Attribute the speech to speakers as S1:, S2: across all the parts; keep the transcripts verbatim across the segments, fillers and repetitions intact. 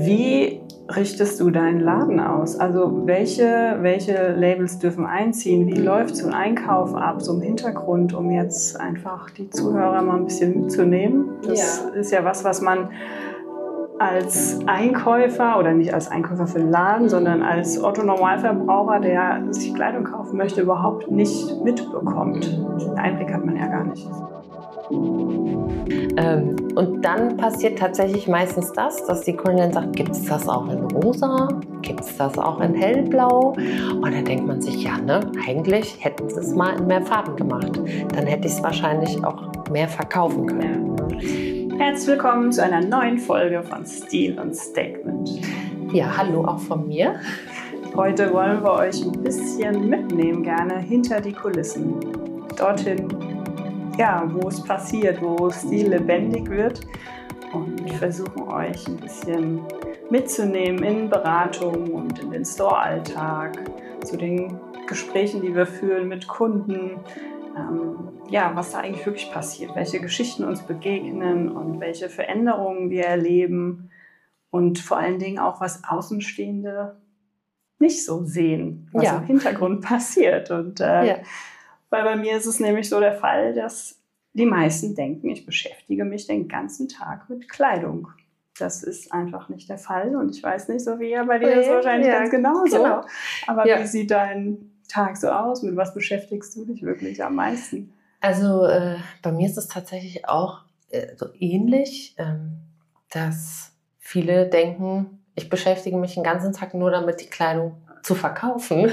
S1: Wie richtest du deinen Laden aus? Also welche, welche Labels dürfen einziehen? Wie läuft so ein Einkauf ab, so im Hintergrund, um jetzt einfach die Zuhörer mal ein bisschen mitzunehmen? Das
S2: Ja.
S1: ist ja was, was man als Einkäufer oder nicht als Einkäufer für den Laden, sondern als Otto-Normalverbraucher, der sich Kleidung kaufen möchte, überhaupt nicht mitbekommt. Den Einblick hat man ja gar nicht.
S2: Ähm, und dann passiert tatsächlich meistens das, dass die Kundin sagt, gibt es das auch in rosa? Gibt es das auch in hellblau? Und dann denkt man sich, ja, ne, eigentlich hätten sie es mal in mehr Farben gemacht. Dann hätte ich es wahrscheinlich auch mehr verkaufen können.
S1: Ja. Herzlich willkommen zu einer neuen Folge von Stil und Statement.
S2: Ja, hallo auch von mir.
S1: Heute wollen wir euch ein bisschen mitnehmen, gerne hinter die Kulissen. Dorthin, ja, wo es passiert, wo Stil lebendig wird, und versuchen euch ein bisschen mitzunehmen in Beratung und in den Store-Alltag, zu den Gesprächen, die wir führen mit Kunden, ähm, ja, was da eigentlich wirklich passiert, welche Geschichten uns begegnen und welche Veränderungen wir erleben und vor allen Dingen auch, was Außenstehende nicht so sehen, was
S2: Ja.
S1: im Hintergrund passiert. Und äh,
S2: Ja.
S1: weil bei mir ist es nämlich so der Fall, dass die meisten denken, ich beschäftige mich den ganzen Tag mit Kleidung. Das ist einfach nicht der Fall. Und ich weiß nicht, Sophia, bei dir ist es wahrscheinlich
S2: Ja,
S1: ganz genauso.
S2: genau.
S1: Aber
S2: Ja.
S1: wie sieht dein Tag so aus? Mit was beschäftigst du dich wirklich am meisten?
S2: Also äh, bei mir ist es tatsächlich auch äh, so ähnlich, ähm, dass viele denken, ich beschäftige mich den ganzen Tag nur damit, die Kleidung zu verkaufen.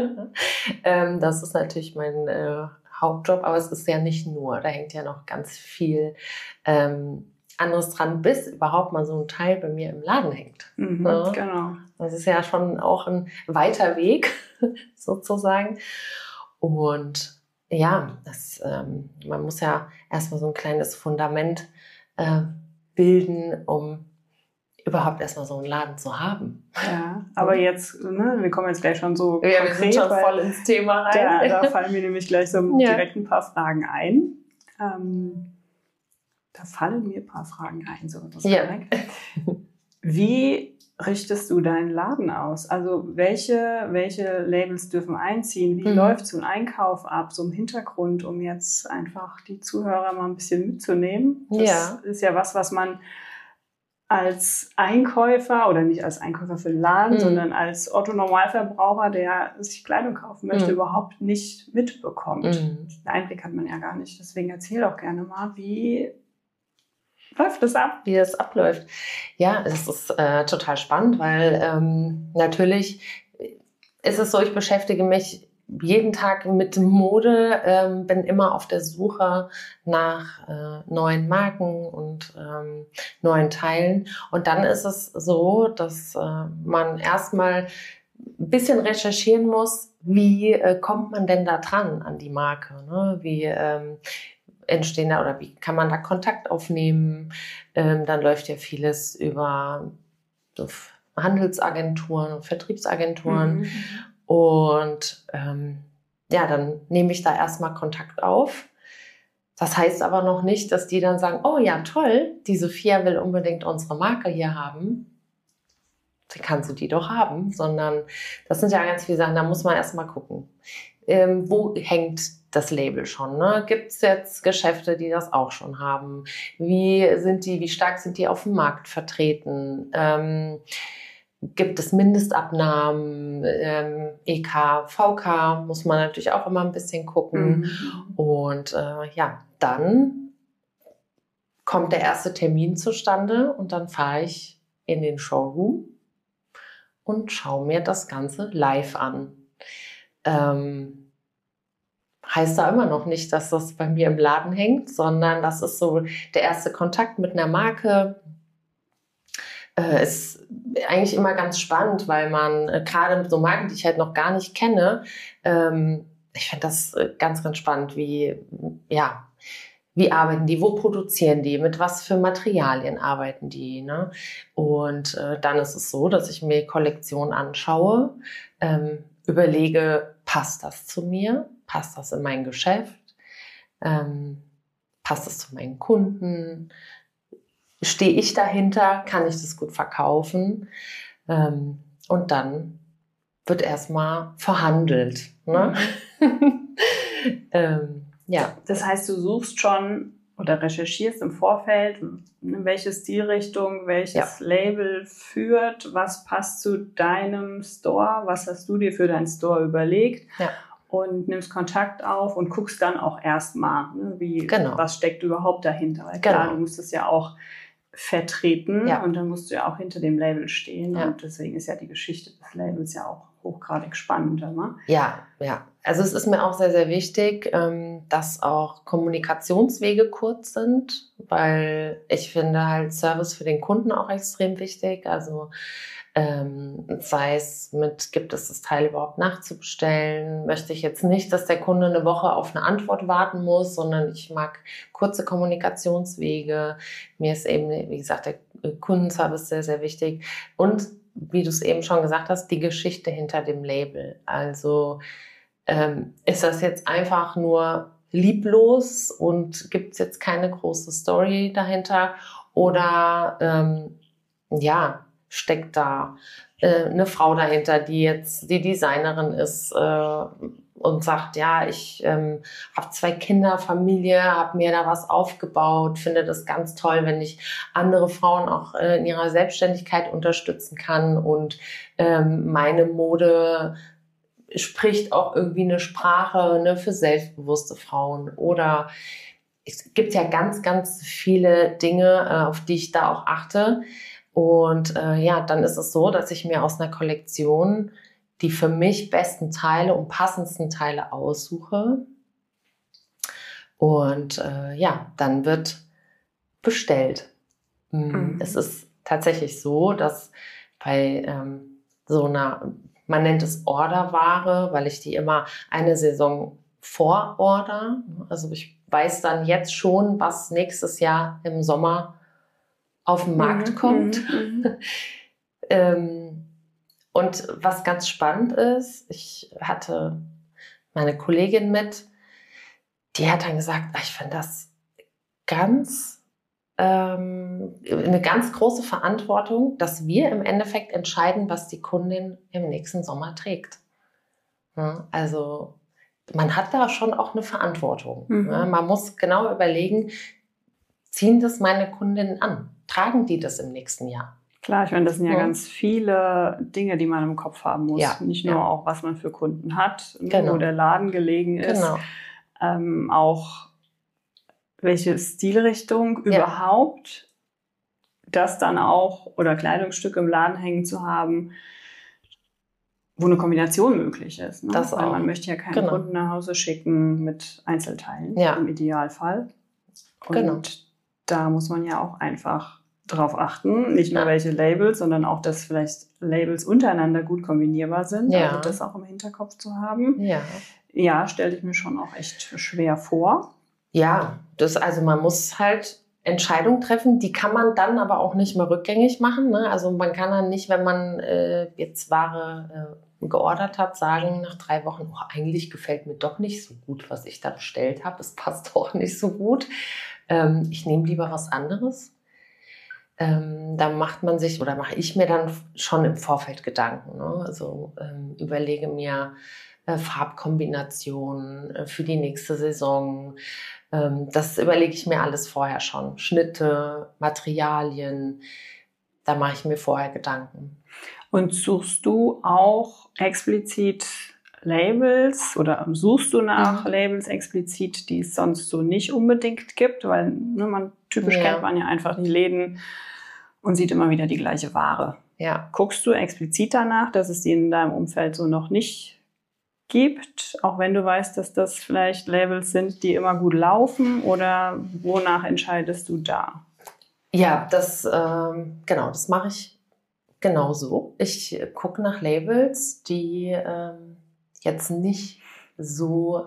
S2: ähm, das ist natürlich mein äh, Hauptjob, aber es ist ja nicht nur, da hängt ja noch ganz viel ähm, anderes dran, bis überhaupt mal so ein Teil bei mir im Laden hängt.
S1: Mhm,
S2: Ja.
S1: Genau.
S2: Das ist ja schon auch ein weiter Weg, sozusagen. Und ja, das, ähm, man muss ja erstmal so ein kleines Fundament äh, bilden, um überhaupt erstmal so einen Laden zu haben.
S1: Ja, aber jetzt, ne, wir kommen jetzt gleich schon so
S2: Ja, wir
S1: konkret,
S2: sind schon
S1: weil
S2: voll ins Thema rein.
S1: Da, da fallen mir nämlich gleich so
S2: Ja.
S1: direkt ein paar Fragen ein. Ähm, da fallen mir ein paar Fragen ein. So, das
S2: Ja.
S1: Wie richtest du deinen Laden aus? Also welche, welche Labels dürfen einziehen? Wie
S2: Mhm.
S1: läuft so ein Einkauf ab, so im Hintergrund, um jetzt einfach die Zuhörer mal ein bisschen mitzunehmen? Das
S2: Ja.
S1: ist ja was, was man als Einkäufer oder nicht als Einkäufer für den Laden,
S2: Mhm.
S1: sondern als Otto-Normalverbraucher, der sich Kleidung kaufen möchte,
S2: Mhm.
S1: überhaupt nicht mitbekommt.
S2: Mhm.
S1: Den Einblick hat man ja gar nicht. Deswegen erzähl doch gerne mal, wie läuft das ab?
S2: Wie das abläuft. Ja, es ist äh, total spannend, weil ähm, natürlich ist es so, ich beschäftige mich jeden Tag mit Mode, ähm, bin immer auf der Suche nach äh, neuen Marken und ähm, neuen Teilen. Und dann ist es so, dass äh, man erstmal ein bisschen recherchieren muss, wie äh, kommt man denn da dran an die Marke, ne? Wie ähm, entstehen da oder wie kann man da Kontakt aufnehmen? Ähm, dann läuft ja vieles über so Handelsagenturen und Vertriebsagenturen.
S1: Mhm.
S2: Und ähm, ja, dann nehme ich da erstmal Kontakt auf. Das heißt aber noch nicht, dass die dann sagen, oh ja, toll, die Sophia will unbedingt unsere Marke hier haben. Dann kannst du die doch haben. Sondern das sind ja ganz viele Sachen, da muss man erstmal gucken. Ähm, wo hängt das Label schon? Ne? Gibt es jetzt Geschäfte, die das auch schon haben? Wie sind die, wie stark sind die auf dem Markt vertreten? Ähm, Gibt es Mindestabnahmen, ähm, E K, V K, muss man natürlich auch immer ein bisschen gucken.
S1: Mhm.
S2: Und äh, ja, dann kommt der erste Termin zustande und dann fahre ich in den Showroom und schaue mir das Ganze live an. Ähm, heißt da immer noch nicht, dass das bei mir im Laden hängt, sondern das ist so der erste Kontakt mit einer Marke. Äh, ist eigentlich immer ganz spannend, weil man äh, gerade mit so Marken, die ich halt noch gar nicht kenne, ähm, ich finde das äh, ganz, ganz spannend, wie, ja, wie arbeiten die, wo produzieren die, mit was für Materialien arbeiten die, ne? Und äh, dann ist es so, dass ich mir Kollektionen anschaue, ähm, überlege, passt das zu mir, passt das in mein Geschäft, ähm, passt das zu meinen Kunden, stehe ich dahinter? Kann ich das gut verkaufen? Ähm, und dann wird erstmal verhandelt. Ne? Mhm. ähm, ja.
S1: Das heißt, du suchst schon oder recherchierst im Vorfeld, welche Stilrichtung, welches ja. Label führt, was passt zu deinem Store, was hast du dir für deinen Store überlegt ja. und nimmst Kontakt auf und guckst dann auch erstmal, ne, wie, genau. was steckt überhaupt dahinter. Weil klar, genau. du musst es ja auch vertreten ja. und dann musst du ja auch hinter dem Label stehen ja. und deswegen ist ja die Geschichte des Labels ja auch hochgradig spannend. Ne?
S2: Ja, ja. Also es ist mir auch sehr, sehr wichtig, dass auch Kommunikationswege kurz sind, weil ich finde halt Service für den Kunden auch extrem wichtig. Also ähm, sei es mit, gibt es das Teil überhaupt nachzubestellen? Möchte ich jetzt nicht, dass der Kunde eine Woche auf eine Antwort warten muss, sondern ich mag kurze Kommunikationswege. Mir ist eben, wie gesagt, der Kundenservice sehr, sehr wichtig. Und wie du es eben schon gesagt hast, die Geschichte hinter dem Label. Also ähm, ist das jetzt einfach nur lieblos und gibt es jetzt keine große Story dahinter? Oder ähm, ja, steckt da äh, eine Frau dahinter, die jetzt die Designerin ist äh, und sagt, ja, ich ähm, habe zwei Kinder, Familie, habe mir da was aufgebaut, finde das ganz toll, wenn ich andere Frauen auch äh, in ihrer Selbstständigkeit unterstützen kann und ähm, meine Mode spricht auch irgendwie eine Sprache, ne, für selbstbewusste Frauen. Oder es gibt ja ganz, ganz viele Dinge, äh, auf die ich da auch achte. Und äh, ja, dann ist es so, dass ich mir aus einer Kollektion die für mich besten Teile und passendsten Teile aussuche. Und äh, ja, dann wird bestellt. Mhm. Es ist tatsächlich so, dass bei ähm, so einer, man nennt es Orderware, weil ich die immer eine Saison vororder. Also ich weiß dann jetzt schon, was nächstes Jahr im Sommer auf den Markt mhm, kommt. Mhm. ähm, und was ganz spannend ist, ich hatte meine Kollegin mit, die hat dann gesagt, ich finde das ganz, ähm, eine ganz große Verantwortung, dass wir im Endeffekt entscheiden, was die Kundin im nächsten Sommer trägt. Ja, also man hat da schon auch eine Verantwortung. Mhm. Ja, man muss genau überlegen, ziehen das meine Kundinnen an? Tragen die das im nächsten Jahr?
S1: Klar, ich meine, das sind ja, ja ganz viele Dinge, die man im Kopf haben muss. Ja, Nicht nur ja. auch, was man für Kunden hat, genau. wo der Laden gelegen ist, genau. ähm, auch welche Stilrichtung ja. überhaupt, das dann auch oder Kleidungsstücke im Laden hängen zu haben, wo eine Kombination möglich ist. Ne?
S2: Das
S1: Weil
S2: auch.
S1: man möchte ja keinen genau. Kunden nach Hause schicken mit Einzelteilen
S2: ja.
S1: im Idealfall. Und
S2: genau.
S1: da muss man ja auch einfach drauf achten, nicht nur ja. welche Labels, sondern auch, dass vielleicht Labels untereinander gut kombinierbar sind. Ja. Also das auch im Hinterkopf zu haben.
S2: Ja,
S1: ja stelle ich mir schon auch echt schwer vor.
S2: Ja, das, also man muss halt Entscheidungen treffen, die kann man dann aber auch nicht mehr rückgängig machen. Ne? Also man kann dann nicht, wenn man äh, jetzt Ware äh, geordert hat, sagen nach drei Wochen, oh, eigentlich gefällt mir doch nicht so gut, was ich da bestellt habe. Es passt doch nicht so gut. Ähm, ich nehme lieber was anderes. Ähm, da macht man sich oder mache ich mir dann schon im Vorfeld Gedanken. Ne? Also ähm, überlege mir äh, Farbkombinationen äh, für die nächste Saison. Ähm, das überlege ich mir alles vorher schon. Schnitte, Materialien, da mache ich mir vorher Gedanken.
S1: Und suchst du auch explizit Labels oder suchst du nach mhm. Labels explizit, die es sonst so nicht unbedingt gibt? Weil ne, man typisch ja. kennt man ja einfach die Läden und sieht immer wieder die gleiche Ware.
S2: Ja.
S1: Guckst du explizit danach, dass es die in deinem Umfeld so noch nicht gibt, auch wenn du weißt, dass das vielleicht Labels sind, die immer gut laufen, oder wonach entscheidest du da?
S2: Ja, das ähm, genau, das mache ich genauso. Ich gucke nach Labels, die ähm, jetzt nicht so äh,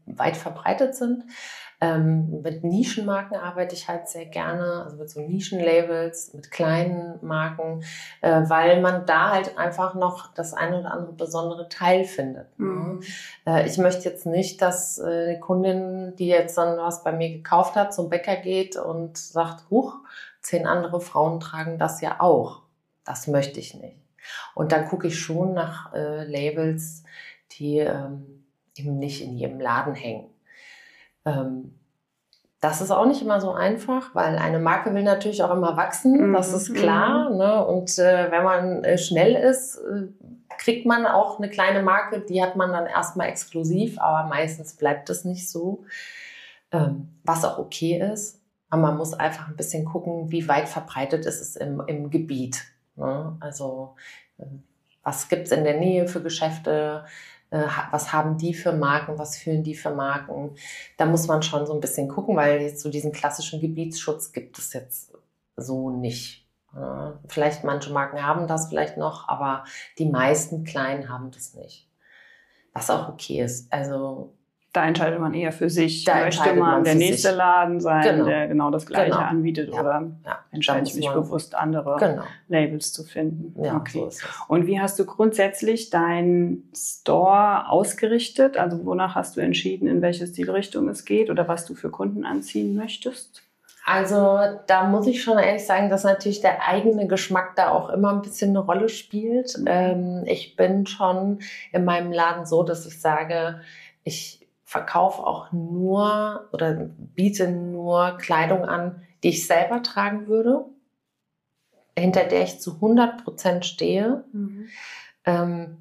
S2: weit verbreitet sind. Ähm, mit Nischenmarken arbeite ich halt sehr gerne, also mit so Nischenlabels, mit kleinen Marken, äh, weil man da halt einfach noch das eine oder andere besondere Teil findet.
S1: Mhm.
S2: Ne? Äh, ich möchte jetzt nicht, dass äh, die Kundin, die jetzt dann was bei mir gekauft hat, zum Bäcker geht und sagt, huch, zehn andere Frauen tragen das ja auch. Das möchte ich nicht. Und dann gucke ich schon nach äh, Labels, die ähm, eben nicht in jedem Laden hängen. Ähm, das ist auch nicht immer so einfach, weil eine Marke will natürlich auch immer wachsen,
S1: Mhm.
S2: das ist klar.
S1: Mhm.
S2: Ne? Und äh, wenn man äh, schnell ist, äh, kriegt man auch eine kleine Marke, die hat man dann erstmal exklusiv, aber meistens bleibt es nicht so, ähm, was auch okay ist. Aber man muss einfach ein bisschen gucken, wie weit verbreitet ist es im, im Gebiet. Ne? Also äh, was gibt es in der Nähe für Geschäfte? Was haben die für Marken, was führen die für Marken? Da muss man schon so ein bisschen gucken, weil jetzt so diesen klassischen Gebietsschutz gibt es jetzt so nicht. Vielleicht manche Marken haben das vielleicht noch, aber die meisten Kleinen haben das nicht. Was auch okay ist. Also
S1: da entscheidet man eher für sich.
S2: Da
S1: möchte man,
S2: man
S1: der nächste
S2: sich.
S1: Laden sein,
S2: genau.
S1: der genau das Gleiche
S2: genau.
S1: anbietet
S2: ja.
S1: oder
S2: ja.
S1: entscheide ich mich
S2: man,
S1: bewusst, andere
S2: genau.
S1: Labels zu finden.
S2: Ja,
S1: okay.
S2: so ist es.
S1: Und wie hast du grundsätzlich deinen Store ausgerichtet? Also wonach hast du entschieden, in welche Stilrichtung es geht oder was du für Kunden anziehen möchtest?
S2: Also da muss ich schon ehrlich sagen, dass natürlich der eigene Geschmack da auch immer ein bisschen eine Rolle spielt. Mhm. Ähm, ich bin schon in meinem Laden so, dass ich sage, ich verkaufe auch nur oder biete nur Kleidung an, die ich selber tragen würde, hinter der ich zu hundert Prozent stehe. Mhm. Ähm,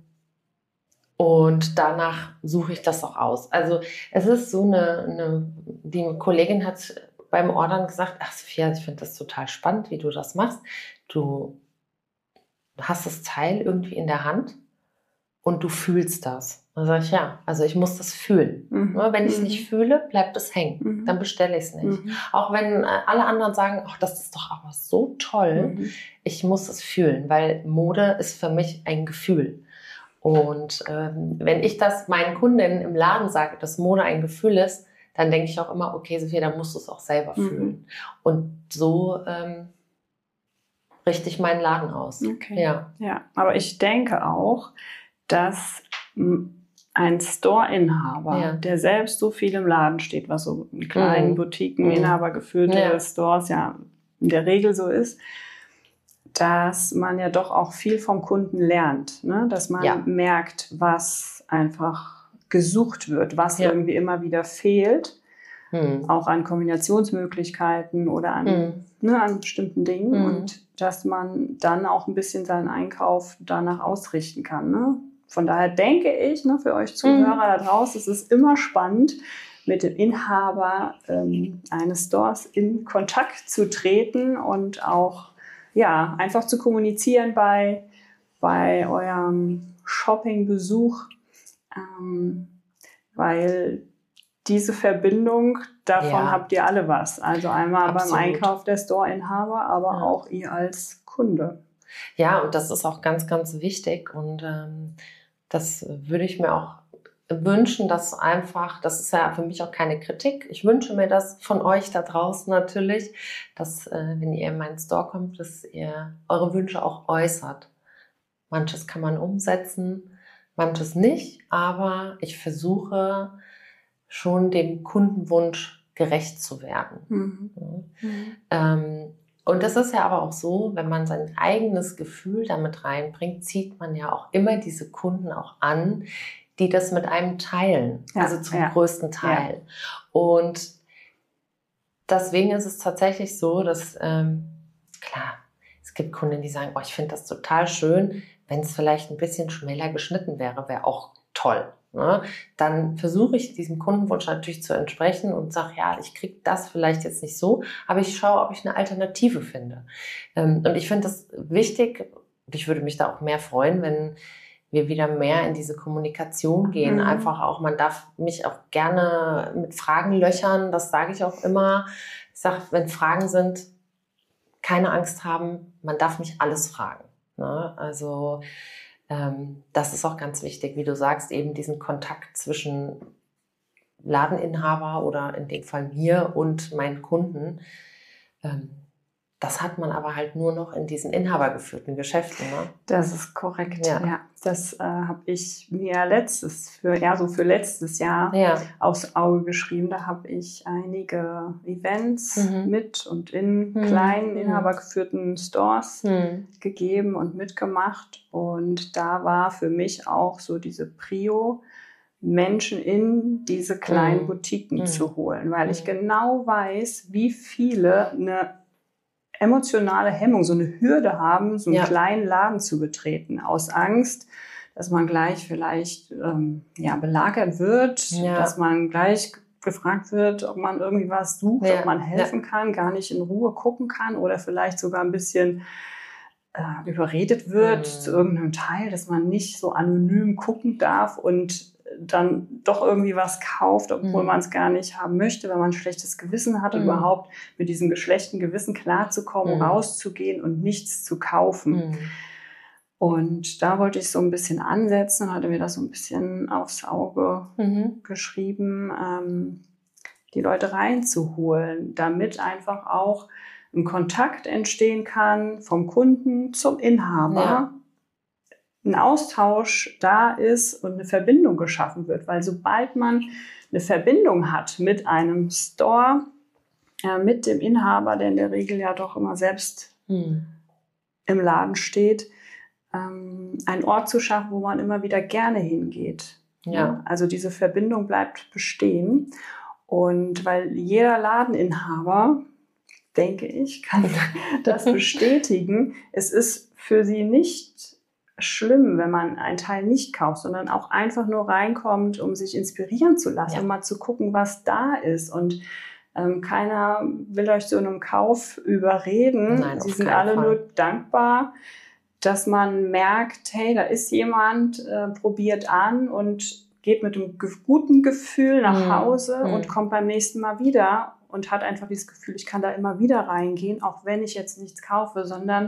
S2: und danach suche ich das auch aus. Also es ist so eine, eine die Kollegin hat beim Ordern gesagt, ach Sophia, ich finde das total spannend, wie du das machst. Du hast das Teil irgendwie in der Hand und du fühlst das. Dann sage ich, ja, also ich muss das fühlen. Mhm. Wenn ich es nicht fühle, bleibt es hängen. Mhm. Dann bestelle ich es nicht. Mhm. Auch wenn alle anderen sagen, ach, das ist doch aber so toll. Mhm. Ich muss es fühlen, weil Mode ist für mich ein Gefühl. Und ähm, wenn ich das meinen Kundinnen im Laden sage, dass Mode ein Gefühl ist, dann denke ich auch immer, okay, Sophia, dann musst du es auch selber mhm. fühlen. Und so ähm, richte ich meinen Laden aus.
S1: Okay.
S2: Ja.
S1: ja, aber ich denke auch, dass ein Store-Inhaber, ja. der selbst so viel im Laden steht, was so in kleinen mhm. Boutiquen, mhm. Inhaber geführte ja. Stores ja in der Regel so ist, dass man ja doch auch viel vom Kunden lernt, ne? Dass man ja. merkt, was einfach gesucht wird, was ja. irgendwie immer wieder fehlt, hm. auch an Kombinationsmöglichkeiten oder an, hm. ne, an bestimmten Dingen hm. und dass man dann auch ein bisschen seinen Einkauf danach ausrichten kann. Ne? Von daher denke ich, ne, für euch Zuhörer hm. da draußen, es ist immer spannend, mit dem Inhaber ähm, eines Stores in Kontakt zu treten und auch ja, einfach zu kommunizieren bei, bei eurem Shoppingbesuch, ähm, weil diese Verbindung, davon ja. habt ihr alle was. Also einmal Absolut. Beim Einkauf der Store-Inhaber, aber ja. auch ihr als Kunde.
S2: Ja, und das ist auch ganz, ganz wichtig und ähm, das würde ich mir auch wünschen, dass einfach, das ist ja für mich auch keine Kritik, ich wünsche mir das von euch da draußen natürlich, dass äh, wenn ihr in meinen Store kommt, dass ihr eure Wünsche auch äußert. Manches kann man umsetzen, manches nicht, aber ich versuche schon dem Kundenwunsch gerecht zu werden. Mhm. Ja. Mhm. Ähm, und das ist ja aber auch so, wenn man sein eigenes Gefühl damit reinbringt, zieht man ja auch immer diese Kunden auch an, die das mit einem teilen, ja, also zum ja. größten Teil. Ja. Und deswegen ist es tatsächlich so, dass, ähm, klar, es gibt Kunden, die sagen, oh, ich finde das total schön, wenn es vielleicht ein bisschen schmäler geschnitten wäre, wäre auch toll. Ne? Dann versuche ich diesem Kundenwunsch natürlich zu entsprechen und sage, ja, ich kriege das vielleicht jetzt nicht so, aber ich schaue, ob ich eine Alternative finde. Ähm, und ich finde das wichtig, und ich würde mich da auch mehr freuen, wenn wir wieder mehr in diese Kommunikation gehen. Mhm. Einfach auch, man darf mich auch gerne mit Fragen löchern, das sage ich auch immer. Ich sage, wenn Fragen sind, keine Angst haben, man darf nicht alles fragen. Ne? Also ähm, das ist auch ganz wichtig, wie du sagst, eben diesen Kontakt zwischen Ladeninhaber oder in dem Fall mir und meinen Kunden. Ähm, Das hat man aber halt nur noch in diesen inhabergeführten Geschäften. Ne?
S1: Das ist korrekt,
S2: ja.
S1: ja. Das äh, habe ich mir letztes, für, ja, so für letztes Jahr
S2: ja.
S1: aufs Auge geschrieben. Da habe ich einige Events
S2: mhm.
S1: mit und in
S2: mhm.
S1: kleinen,
S2: mhm.
S1: inhabergeführten Stores
S2: mhm.
S1: gegeben und mitgemacht. Und da war für mich auch so diese Prio, Menschen in diese kleinen
S2: mhm.
S1: Boutiquen
S2: mhm.
S1: zu holen, weil
S2: mhm.
S1: ich genau weiß, wie viele eine emotionale Hemmung, so eine Hürde haben, so einen
S2: Ja.
S1: kleinen Laden zu betreten, aus Angst, dass man gleich vielleicht ähm, ja, belagert wird,
S2: Ja.
S1: dass man gleich gefragt wird, ob man irgendwie was sucht,
S2: Ja.
S1: ob man helfen
S2: Ja.
S1: kann, gar nicht in Ruhe gucken kann oder vielleicht sogar ein bisschen äh, überredet wird
S2: Mhm.
S1: zu irgendeinem Teil, dass man nicht so anonym gucken darf und dann doch irgendwie was kauft, obwohl
S2: Mhm.
S1: man es gar nicht haben möchte, weil man ein schlechtes Gewissen hat,
S2: Mhm.
S1: überhaupt mit diesem geschlechten Gewissen klarzukommen,
S2: Mhm.
S1: rauszugehen und nichts zu kaufen.
S2: Mhm.
S1: Und da wollte ich so ein bisschen ansetzen, hatte mir das so ein bisschen aufs Auge
S2: Mhm.
S1: geschrieben, ähm, die Leute reinzuholen, damit einfach auch ein Kontakt entstehen kann vom Kunden zum Inhaber.
S2: Ja.
S1: Ein Austausch da ist und eine Verbindung geschaffen wird. Weil sobald man eine Verbindung hat mit einem Store, äh, mit dem Inhaber, der in der Regel ja doch immer selbst
S2: mhm.
S1: im Laden steht, ähm, einen Ort zu schaffen, wo man immer wieder gerne hingeht.
S2: Ja.
S1: Ja? Also diese Verbindung bleibt bestehen. Und weil jeder Ladeninhaber, denke ich, kann das bestätigen, es ist für sie nicht schlimm, wenn man einen Teil nicht kauft, sondern auch einfach nur reinkommt, um sich inspirieren zu lassen,
S2: Ja.
S1: um mal zu gucken, was da ist. Und ähm, keiner will euch zu einem Kauf überreden.
S2: Nein,
S1: Sie
S2: auf
S1: sind
S2: keinen
S1: alle
S2: Fall.
S1: nur dankbar, dass man merkt, hey, da ist jemand, äh, probiert an und geht mit einem ge- guten Gefühl nach
S2: Mhm.
S1: Hause
S2: Mhm.
S1: und kommt beim nächsten Mal wieder und hat einfach dieses Gefühl, ich kann da immer wieder reingehen, auch wenn ich jetzt nichts kaufe, sondern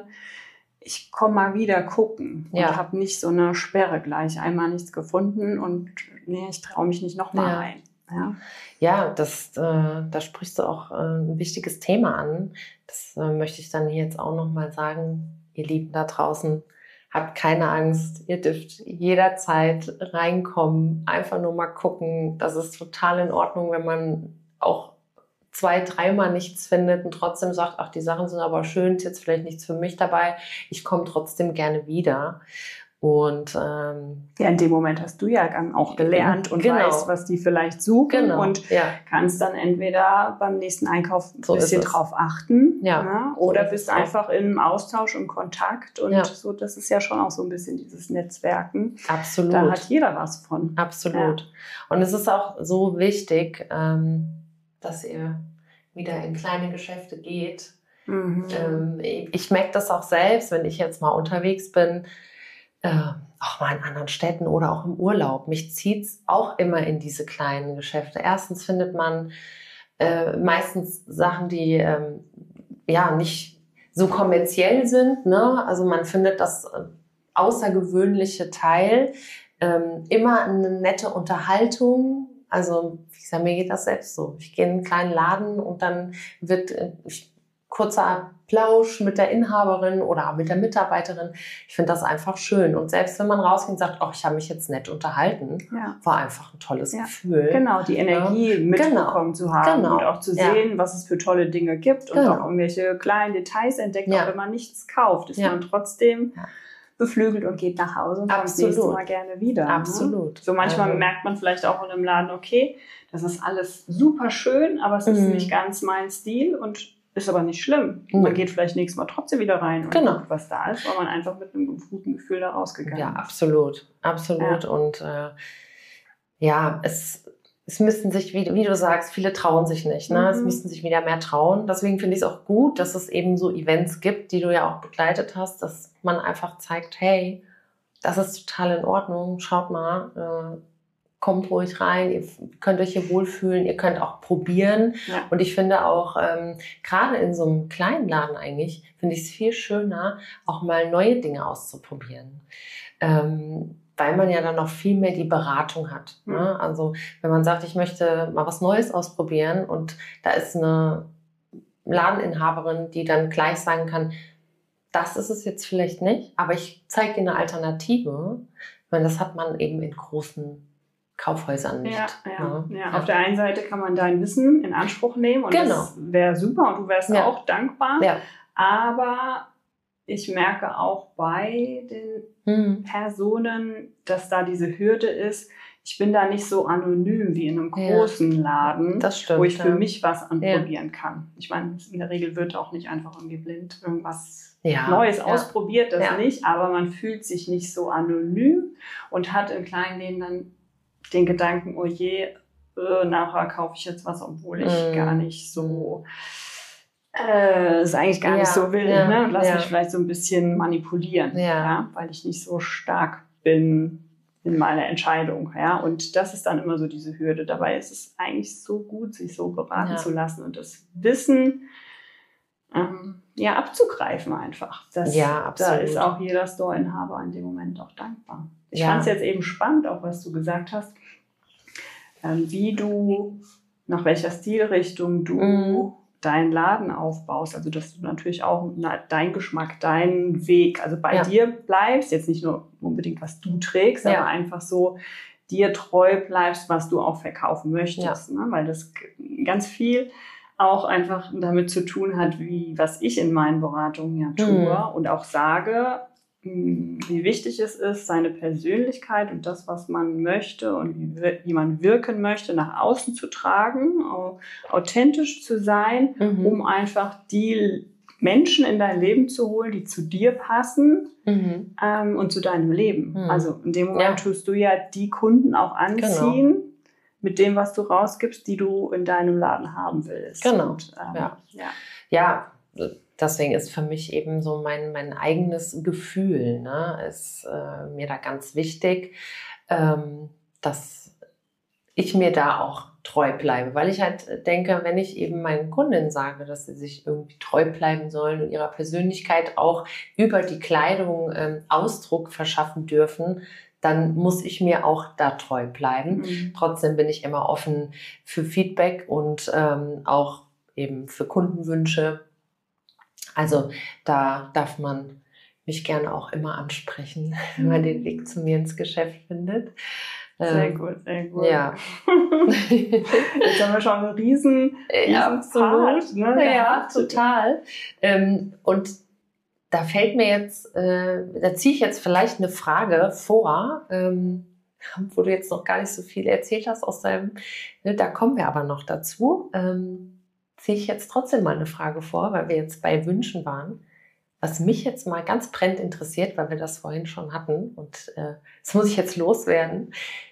S1: ich komme mal wieder gucken
S2: Ja.
S1: und habe nicht so eine Sperre gleich, einmal nichts gefunden und nee, ich traue mich nicht nochmal
S2: Ja.
S1: rein. Ja,
S2: Ja, das, äh, da sprichst du auch äh, ein wichtiges Thema an. Das äh, möchte ich dann hier jetzt auch nochmal sagen. Ihr Lieben da draußen, habt keine Angst. Ihr dürft jederzeit reinkommen, einfach nur mal gucken. Das ist total in Ordnung, wenn man auch zwei, dreimal nichts findet und trotzdem sagt, ach, die Sachen sind aber schön, ist jetzt vielleicht nichts für mich dabei. Ich komme trotzdem gerne wieder. Und ähm,
S1: ja, in dem Moment hast du ja dann auch gelernt und
S2: genau.
S1: weißt, was die vielleicht suchen
S2: Genau.
S1: und
S2: ja.
S1: kannst dann entweder beim nächsten Einkauf ein
S2: So
S1: bisschen
S2: ist es.
S1: drauf achten,
S2: Ja.
S1: ne? Oder
S2: So ist
S1: bist
S2: es auch.
S1: einfach im Austausch und Kontakt und
S2: Ja.
S1: so. Das ist ja schon auch so ein bisschen dieses Netzwerken.
S2: Absolut.
S1: Da hat jeder was von.
S2: Absolut.
S1: Ja.
S2: Und es ist auch so wichtig, ähm, dass ihr wieder in kleine Geschäfte geht.
S1: Mhm.
S2: Ähm, ich ich merke das auch selbst, wenn ich jetzt mal unterwegs bin, äh, auch mal in anderen Städten oder auch im Urlaub. Mich zieht es auch immer in diese kleinen Geschäfte. Erstens findet man äh, meistens Sachen, die ähm, ja nicht so kommerziell sind. Ne? Also man findet das äh, außergewöhnliche Teil. Ähm, immer eine nette Unterhaltung. Also, wie gesagt, mir geht das selbst so. Ich gehe in einen kleinen Laden und dann wird äh, ich, kurzer Plausch mit der Inhaberin oder mit der Mitarbeiterin. Ich finde das einfach schön. Und selbst wenn man rausgeht und sagt, oh, ich habe mich jetzt nett unterhalten,
S1: Ja.
S2: war einfach ein tolles
S1: Ja.
S2: Gefühl.
S1: Genau, die Energie
S2: Ja.
S1: mitbekommen
S2: Genau.
S1: zu haben
S2: Genau.
S1: und auch zu
S2: Ja.
S1: sehen, was es für tolle Dinge gibt und
S2: Genau.
S1: auch irgendwelche kleinen Details entdeckt.
S2: Ja.
S1: Auch wenn man nichts kauft, ist
S2: Ja.
S1: man trotzdem
S2: Ja.
S1: beflügelt und geht nach Hause und kommt das
S2: Absolut.
S1: nächste Mal gerne wieder.
S2: Absolut.
S1: Ne? So manchmal
S2: Also.
S1: merkt man vielleicht auch in einem Laden, okay, das ist alles super schön, aber es ist
S2: Mhm.
S1: nicht ganz mein Stil und ist aber nicht schlimm.
S2: Mhm.
S1: Man geht vielleicht nächstes Mal trotzdem wieder rein und
S2: Genau.
S1: guckt, was da ist, weil man einfach mit einem guten Gefühl da rausgegangen
S2: Ja,
S1: ist.
S2: absolut. Absolut.
S1: Ja.
S2: Und äh, ja, es, es müssten sich, wie, wie du sagst, viele trauen sich nicht. Ne?
S1: Mhm.
S2: Es müssten sich wieder mehr trauen. Deswegen finde ich es auch gut, dass es eben so Events gibt, die du ja auch begleitet hast, dass man einfach zeigt, hey, das ist total in Ordnung. Schaut mal, äh, kommt ruhig rein, ihr könnt euch hier wohlfühlen, ihr könnt auch probieren.
S1: Ja.
S2: Und ich finde auch, ähm, gerade in so einem kleinen Laden eigentlich, finde ich es viel schöner, auch mal neue Dinge auszuprobieren. Ähm, weil man ja dann noch viel mehr die Beratung hat. Mhm. Ne? Also wenn man sagt, ich möchte mal was Neues ausprobieren und da ist eine Ladeninhaberin, die dann gleich sagen kann, das ist es jetzt vielleicht nicht, aber ich zeige dir eine Alternative. Weil das hat man eben in großen Kaufhäusern nicht.
S1: Ja, ja,
S2: ne?
S1: ja. Auf der einen Seite kann man dein Wissen in Anspruch nehmen und
S2: genau.
S1: das wäre super und du wärst
S2: ja.
S1: auch dankbar.
S2: Ja.
S1: Aber ich merke auch bei den mhm. Personen, dass da diese Hürde ist, ich bin da nicht so anonym wie in einem großen ja. Laden,
S2: das stimmt,
S1: wo ich für
S2: ja.
S1: mich was anprobieren ja. kann. Ich meine, in der Regel wird auch nicht einfach irgendwie blind irgendwas
S2: ja.
S1: Neues
S2: ja.
S1: ausprobiert, das
S2: ja.
S1: nicht, aber man fühlt sich nicht so anonym und hat in kleinen Läden dann den Gedanken, oh je, äh, nachher kaufe ich jetzt was, obwohl ich mm. gar nicht so äh, es eigentlich gar ja. nicht so will ja. ne? und lass
S2: ja.
S1: mich vielleicht so ein bisschen manipulieren,
S2: ja.
S1: Ja? weil ich nicht so stark bin in meiner Entscheidung. Ja? Und das ist dann immer so diese Hürde. Dabei ist es eigentlich so gut, sich so beraten
S2: ja.
S1: zu lassen und das Wissen ähm, ja, abzugreifen einfach. Das,
S2: ja, absolut.
S1: Da ist auch jeder Store-Inhaber in dem Moment auch dankbar. Ich
S2: ja.
S1: fand es jetzt eben spannend, auch was du gesagt hast, ähm, wie du, nach welcher Stilrichtung du mm. deinen Laden aufbaust. Also, dass du natürlich auch na, dein Geschmack, deinen Weg, also bei ja. dir bleibst, jetzt nicht nur unbedingt, was du trägst, ja. aber einfach so dir treu bleibst, was du auch verkaufen möchtest. Ja. Ne? Weil das ganz viel auch einfach damit zu tun hat, wie was ich in meinen Beratungen ja tue mhm. und auch sage, wie wichtig es ist, seine Persönlichkeit und das, was man möchte und wie, wie man wirken möchte, nach außen zu tragen, authentisch zu sein, mhm. um einfach die Menschen in dein Leben zu holen, die zu dir passen mhm. ähm, und zu deinem Leben. Mhm. Also in dem Moment ja. tust du ja die Kunden auch anziehen, genau. mit dem, was du rausgibst, die du in deinem Laden haben willst.
S2: Genau.
S1: Und, ähm,
S2: ja.
S1: Ja.
S2: ja, deswegen ist für mich eben so mein, mein eigenes Gefühl, ne, ist äh, mir da ganz wichtig, ähm, dass ich mir da auch treu bleibe. Weil ich halt denke, wenn ich eben meinen Kundinnen sage, dass sie sich irgendwie treu bleiben sollen und ihrer Persönlichkeit auch über die Kleidung ähm, Ausdruck verschaffen dürfen, dann muss ich mir auch da treu bleiben. Mhm. Trotzdem bin ich immer offen für Feedback und ähm, auch eben für Kundenwünsche. Also da darf man mich gerne auch immer ansprechen, wenn man den Weg zu mir ins Geschäft findet.
S1: Sehr
S2: ähm,
S1: gut, sehr gut.
S2: Ja.
S1: Jetzt haben wir schon einen riesen, riesen
S2: Absolut.
S1: Part, ne,
S2: ja, total. Ähm, und da fällt mir jetzt, äh, da ziehe ich jetzt vielleicht eine Frage vor, ähm, wo du jetzt noch gar nicht so viel erzählt hast aus deinem, ne, da kommen wir aber noch dazu. Ähm, ziehe ich jetzt trotzdem mal eine Frage vor, weil wir jetzt bei Wünschen waren. Was mich jetzt mal ganz brennend interessiert, weil wir das vorhin schon hatten und äh, das muss ich jetzt loswerden.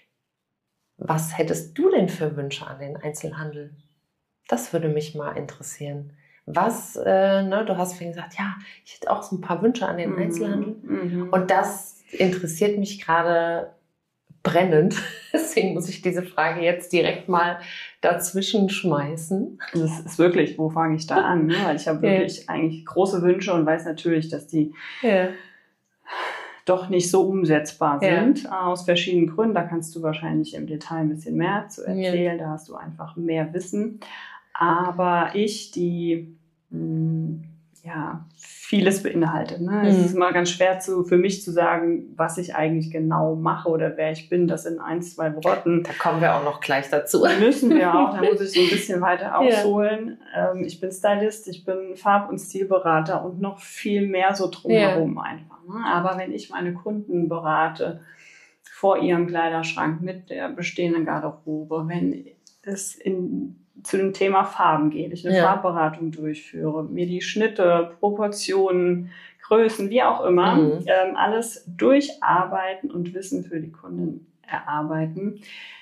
S2: Was hättest du denn für Wünsche an den Einzelhandel? Das würde mich mal interessieren. Was, äh, ne, du hast vorhin gesagt, ja, ich hätte auch so ein paar Wünsche an den mhm. Einzelhandel. Mhm. Und das interessiert mich gerade brennend. Deswegen muss ich diese Frage jetzt direkt mal dazwischen schmeißen.
S1: Das ist wirklich, wo fange ich da an? Ne? Weil ich habe wirklich ja. eigentlich große Wünsche und weiß natürlich, dass die ja. doch nicht so umsetzbar sind. Ja. Aus verschiedenen Gründen. Da kannst du wahrscheinlich im Detail ein bisschen mehr zu erzählen. Ja. Da hast du einfach mehr Wissen. Aber ich, die mh, ja, vieles beinhaltet. Ne? Mhm. Es ist immer ganz schwer zu, für mich zu sagen, was ich eigentlich genau mache oder wer ich bin, das in ein, zwei Worten.
S2: Da kommen wir auch noch gleich dazu.
S1: Müssen wir auch, da muss ich so ein bisschen weiter ausholen. Ja. Ähm, ich bin Stylist, ich bin Farb- und Stilberater und noch viel mehr so drumherum ja. einfach. Ne? Aber wenn ich meine Kunden berate, vor ihrem Kleiderschrank mit der bestehenden Garderobe, wenn es in zu dem Thema Farben geht, ich eine ja. Farbberatung durchführe, mir die Schnitte, Proportionen, Größen, wie auch immer, mhm. ähm, alles durcharbeiten und Wissen für die Kunden erarbeiten,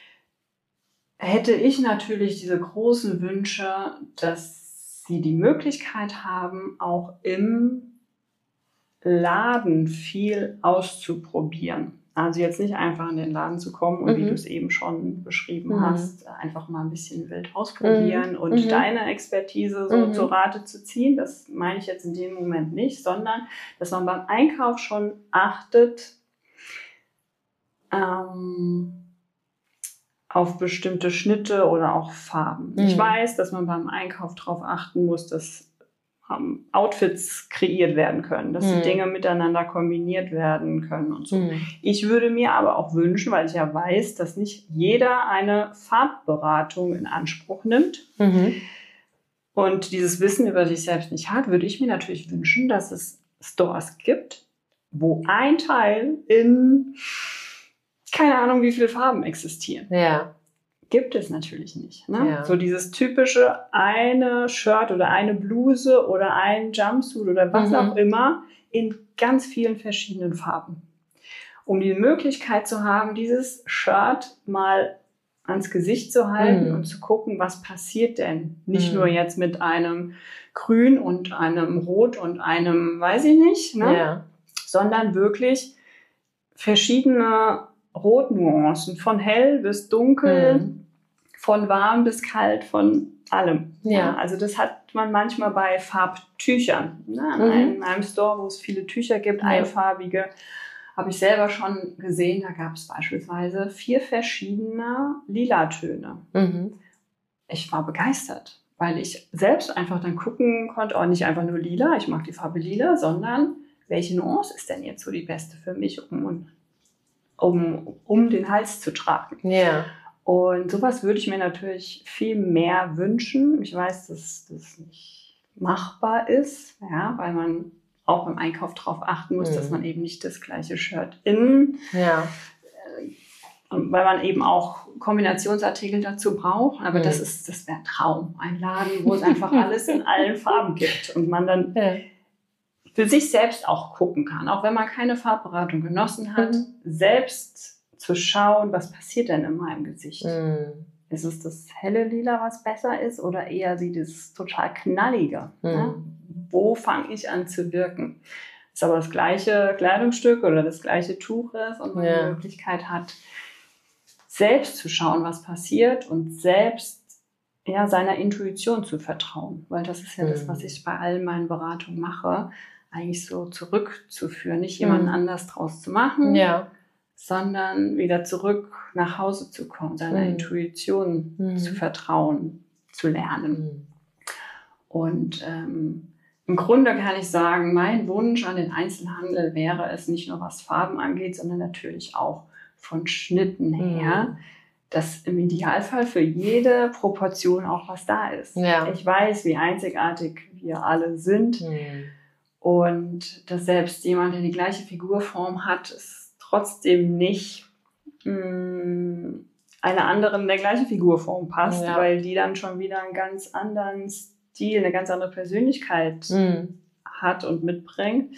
S1: hätte ich natürlich diese großen Wünsche, dass sie die Möglichkeit haben, auch im Laden viel auszuprobieren. Also jetzt nicht einfach in den Laden zu kommen und mhm. wie du es eben schon beschrieben mhm. hast, einfach mal ein bisschen wild ausprobieren mhm. und mhm. deine Expertise so mhm. zu Rate zu ziehen. Das meine ich jetzt in dem Moment nicht, sondern dass man beim Einkauf schon achtet, ähm, auf bestimmte Schnitte oder auch Farben.
S2: Mhm.
S1: Ich weiß, dass man beim Einkauf darauf achten muss, dass ähm, Outfits kreiert werden können, dass
S2: Mhm.
S1: die Dinge miteinander kombiniert werden können und so.
S2: Mhm.
S1: Ich würde mir aber auch wünschen, weil ich ja weiß, dass nicht jeder eine Farbberatung in Anspruch nimmt
S2: Mhm.
S1: und dieses Wissen über sich selbst nicht hat, würde ich mir natürlich wünschen, dass es Stores gibt, wo ein Teil in keine Ahnung, wie viele Farben existieren.
S2: Ja.
S1: Gibt es natürlich nicht. Ne?
S2: Ja.
S1: So dieses typische eine Shirt oder eine Bluse oder ein Jumpsuit oder was
S2: Mhm.
S1: auch immer in ganz vielen verschiedenen Farben. Um die Möglichkeit zu haben, dieses Shirt mal ans Gesicht zu halten
S2: Mhm.
S1: und zu gucken, was passiert denn. Nicht
S2: Mhm.
S1: nur jetzt mit einem Grün und einem Rot und einem, weiß ich nicht, ne?
S2: Ja.
S1: Sondern wirklich verschiedene Rotnuancen, von hell bis dunkel,
S2: Mhm.
S1: von warm bis kalt, von allem.
S2: Ja.
S1: Also das hat man manchmal bei Farbtüchern. Ne? In,
S2: Mhm.
S1: einem, in einem Store, wo es viele Tücher gibt,
S2: Ja.
S1: einfarbige, habe ich selber schon gesehen, da gab es beispielsweise vier verschiedene Lila-Töne.
S2: Mhm.
S1: Ich war begeistert, weil ich selbst einfach dann gucken konnte, auch nicht einfach nur lila, ich mag die Farbe lila, sondern welche Nuance ist denn jetzt so die beste für mich, um, um, um den Hals zu tragen.
S2: Ja.
S1: Und sowas würde ich mir natürlich viel mehr wünschen. Ich weiß, dass das nicht machbar ist, ja, weil man auch beim Einkauf darauf achten muss,
S2: Mhm.
S1: dass man eben nicht das gleiche Shirt in,
S2: Ja.
S1: und weil man eben auch Kombinationsartikel dazu braucht. Aber
S2: Mhm.
S1: das ist, das wäre ein Traum. Ein Laden, wo es einfach alles in allen Farben gibt und man dann
S2: Ja.
S1: für sich selbst auch gucken kann, auch wenn man keine Farbberatung genossen hat,
S2: Mhm.
S1: selbst zu schauen, was passiert denn in meinem Gesicht.
S2: Mhm.
S1: Ist es das helle Lila, was besser ist, oder eher wie das total knallige?
S2: Mhm.
S1: Ne? Wo fange ich an zu wirken? Ist aber das gleiche Kleidungsstück oder das gleiche Tuch ist und man
S2: Ja.
S1: die Möglichkeit hat, selbst zu schauen, was passiert und selbst ja, seiner Intuition zu vertrauen. Weil das ist ja das,
S2: Mhm.
S1: was ich bei all meinen Beratungen mache, eigentlich so zurückzuführen, nicht jemanden
S2: Mhm.
S1: anders draus zu machen,
S2: Ja.
S1: sondern wieder zurück nach Hause zu kommen, seiner
S2: Mhm.
S1: Intuition
S2: Mhm.
S1: zu vertrauen, zu lernen.
S2: Mhm.
S1: Und ähm, im Grunde kann ich sagen, mein Wunsch an den Einzelhandel wäre es, nicht nur was Farben angeht, sondern natürlich auch von Schnitten her,
S2: Mhm.
S1: dass im Idealfall für jede Proportion auch was da ist.
S2: Ja.
S1: Ich weiß, wie einzigartig wir alle sind
S2: Mhm.
S1: und dass selbst jemand, der die gleiche Figurform hat, es trotzdem nicht mh, einer anderen der gleiche Figurform passt,
S2: Ja.
S1: weil die dann schon wieder einen ganz anderen Stil, eine ganz andere Persönlichkeit
S2: Mhm.
S1: hat und mitbringt.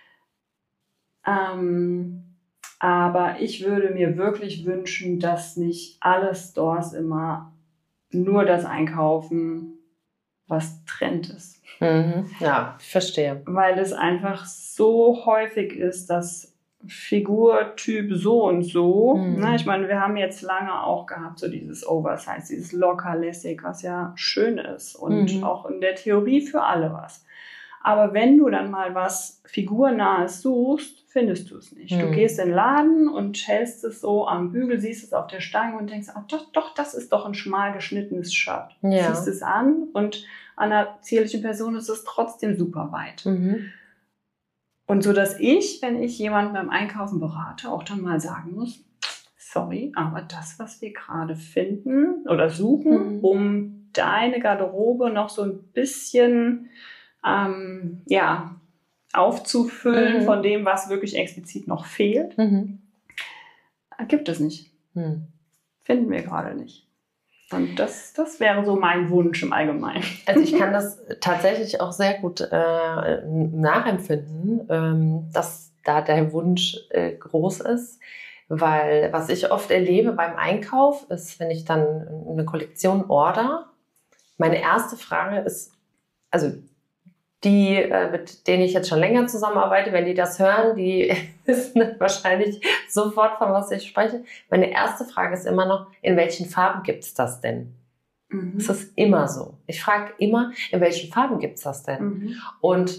S1: Ähm, aber ich würde mir wirklich wünschen, dass nicht alle Stores immer nur das einkaufen, was Trend ist.
S2: Mhm. Ja, ich verstehe.
S1: Weil es einfach so häufig ist, dass Figurtyp so und so,
S2: Mhm.
S1: ne, ich meine, wir haben jetzt lange auch gehabt, so dieses Oversize, dieses lockerlässig, was ja schön ist und
S2: Mhm.
S1: auch in der Theorie für alle was. Aber wenn du dann mal was Figurnahes suchst, findest du es nicht. Du
S2: Mhm.
S1: gehst in den Laden und hältst es so am Bügel, siehst es auf der Stange und denkst, ach, doch, doch, das ist doch ein schmal geschnittenes Shirt.
S2: Ja.
S1: Ziehst es an und an einer zierlichen Person ist es trotzdem super weit.
S2: Mhm.
S1: Und so, dass ich, wenn ich jemanden beim Einkaufen berate, auch dann mal sagen muss, sorry, aber das, was wir gerade finden oder suchen,
S2: Mhm.
S1: um deine Garderobe noch so ein bisschen ähm, ja, aufzufüllen
S2: Mhm.
S1: von dem, was wirklich explizit noch fehlt,
S2: Mhm.
S1: gibt es nicht.
S2: Mhm.
S1: Finden wir gerade nicht. Und das, das wäre so mein Wunsch im Allgemeinen.
S2: Also ich kann das tatsächlich auch sehr gut äh, nachempfinden, ähm, dass da der Wunsch äh, groß ist, weil was ich oft erlebe beim Einkauf ist, wenn ich dann eine Kollektion order, meine erste Frage ist, also die, äh, mit denen ich jetzt schon länger zusammenarbeite, wenn die das hören, die wissen wahrscheinlich sofort, von was ich spreche. Meine erste Frage ist immer noch, in welchen Farben gibt's das denn?
S1: Mhm.
S2: Das ist immer so. Ich frage immer, in welchen Farben gibt's das denn?
S1: Mhm.
S2: Und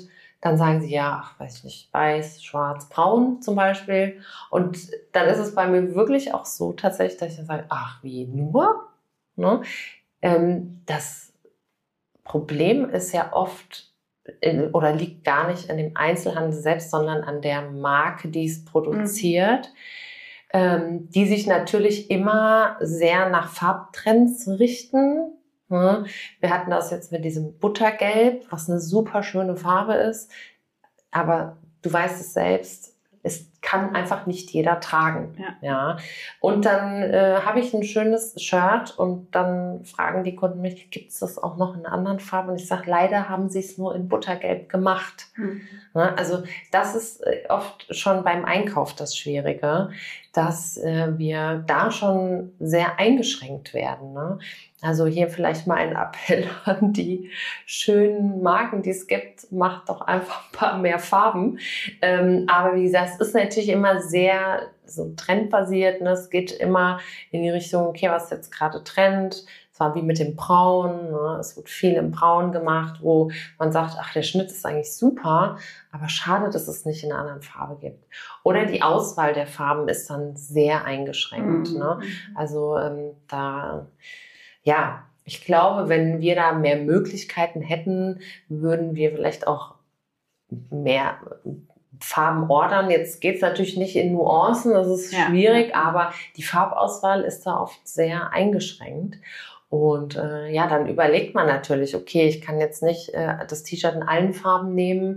S2: dann sagen sie, ja, ach, weiß ich nicht, weiß, schwarz, braun zum Beispiel. Und dann ist es bei mir wirklich auch so tatsächlich, dass ich dann sage, ach, wie, nur? Ne? Ähm, das Problem ist ja oft in, oder liegt gar nicht in dem Einzelhandel selbst, sondern an der Marke, die es produziert, mhm. ähm, die sich natürlich immer sehr nach Farbtrends richten. Wir hatten das jetzt mit diesem Buttergelb, was eine super schöne Farbe ist, aber du weißt es selbst, es kann einfach nicht jeder tragen. Ja. Ja. Und dann äh, habe ich ein schönes Shirt und dann fragen die Kunden mich, gibt es das auch noch in anderen Farben? Und ich sage, leider haben sie es nur in Buttergelb gemacht. Mhm. Ja, also das ist oft schon beim Einkauf das Schwierige, dass äh, wir da schon sehr eingeschränkt werden. Ne? Also hier vielleicht mal ein Appell an die schönen Marken, die es gibt, macht doch einfach ein paar mehr Farben. Ähm, aber wie gesagt, es ist natürlich immer sehr so trendbasiert. Ne? Es geht immer in die Richtung, okay, was ist jetzt gerade Trend? Es war wie mit dem Braun. Ne? Es wird viel im Braun gemacht, wo man sagt, ach, der Schnitt ist eigentlich super, aber schade, dass es nicht in einer anderen Farbe gibt. Oder die Auswahl der Farben ist dann sehr eingeschränkt. Mhm. Ne? Also ähm, da... Ja, ich glaube, wenn wir da mehr Möglichkeiten hätten, würden wir vielleicht auch mehr Farben ordern. Jetzt geht es natürlich nicht in Nuancen, das ist schwierig, ja. aber die Farbauswahl ist da oft sehr eingeschränkt. Und äh, ja, dann überlegt man natürlich, okay, ich kann jetzt nicht äh, das T-Shirt in allen Farben nehmen.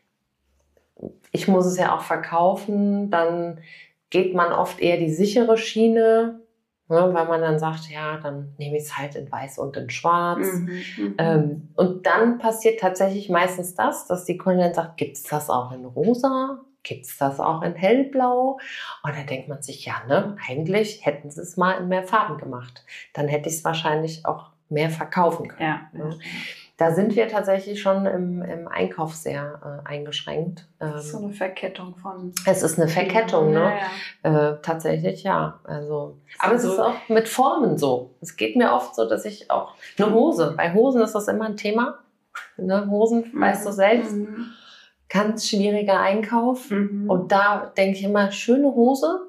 S2: Ich muss es ja auch verkaufen. Dann geht man oft eher die sichere Schiene, ne, weil man dann sagt, ja, dann nehme ich es halt in weiß und in schwarz. Mhm, ähm, und dann passiert tatsächlich meistens das, dass die Kundin sagt, gibt es das auch in rosa? Gibt es das auch in hellblau? Und dann denkt man sich, ja, ne, eigentlich hätten sie es mal in mehr Farben gemacht. Dann hätte ich es wahrscheinlich auch mehr verkaufen können. Ja, ne? Ja. Da sind wir tatsächlich schon im, im Einkauf sehr äh, eingeschränkt.
S1: Das ist so eine Verkettung von...
S2: Es ist eine Verkettung, ja, ne? Ja. Äh, tatsächlich, ja. Also, aber es ist auch mit Formen so. Es geht mir oft so, dass ich auch... Eine Hose. Bei Hosen ist das immer ein Thema. Ne? Hosen, mhm. weißt du selbst. Mhm. Ganz schwieriger Einkauf. Mhm. Und da denke ich immer, schöne Hose.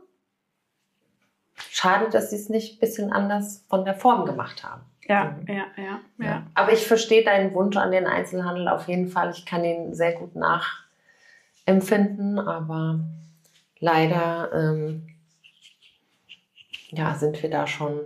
S2: Schade, dass sie es nicht ein bisschen anders von der Form gemacht haben.
S1: Ja, mhm. ja, ja, ja, ja.
S2: Aber ich verstehe deinen Wunsch an den Einzelhandel auf jeden Fall. Ich kann ihn sehr gut nachempfinden, aber leider ähm, ja, sind wir da schon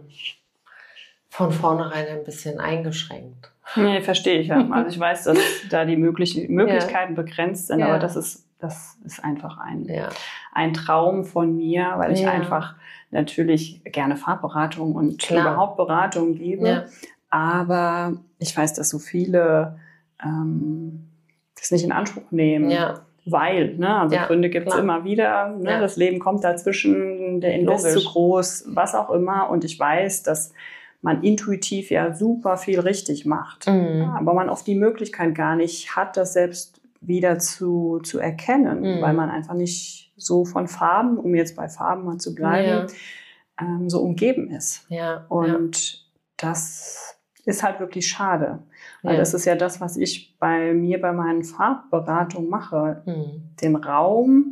S2: von vornherein ein bisschen eingeschränkt.
S1: Nee, verstehe ich ja. Also ich weiß, dass da die möglich- Möglichkeiten ja. begrenzt sind, ja. aber das ist, das ist einfach ein, ja. ein Traum von mir, weil ich ja. einfach natürlich gerne Farbberatung und Klar. überhaupt Beratung gebe. Ja. Aber ich weiß, dass so viele ähm, das nicht in Anspruch nehmen. Ja. Weil, ne, also ja, Gründe gibt es immer wieder. Ne, ja. Das Leben kommt dazwischen, der Invest ist zu groß, was auch immer. Und ich weiß, dass man intuitiv ja super viel richtig macht. Mhm. Aber man oft die Möglichkeit gar nicht hat, das selbst wieder zu, zu erkennen, mhm. weil man einfach nicht so von Farben, um jetzt bei Farben mal zu bleiben, ja. ähm, so umgeben ist. Ja. Und ja. das ist halt wirklich schade. Weil ja. das ist ja das, was ich bei mir bei meinen Farbberatungen mache. Mhm. Den Raum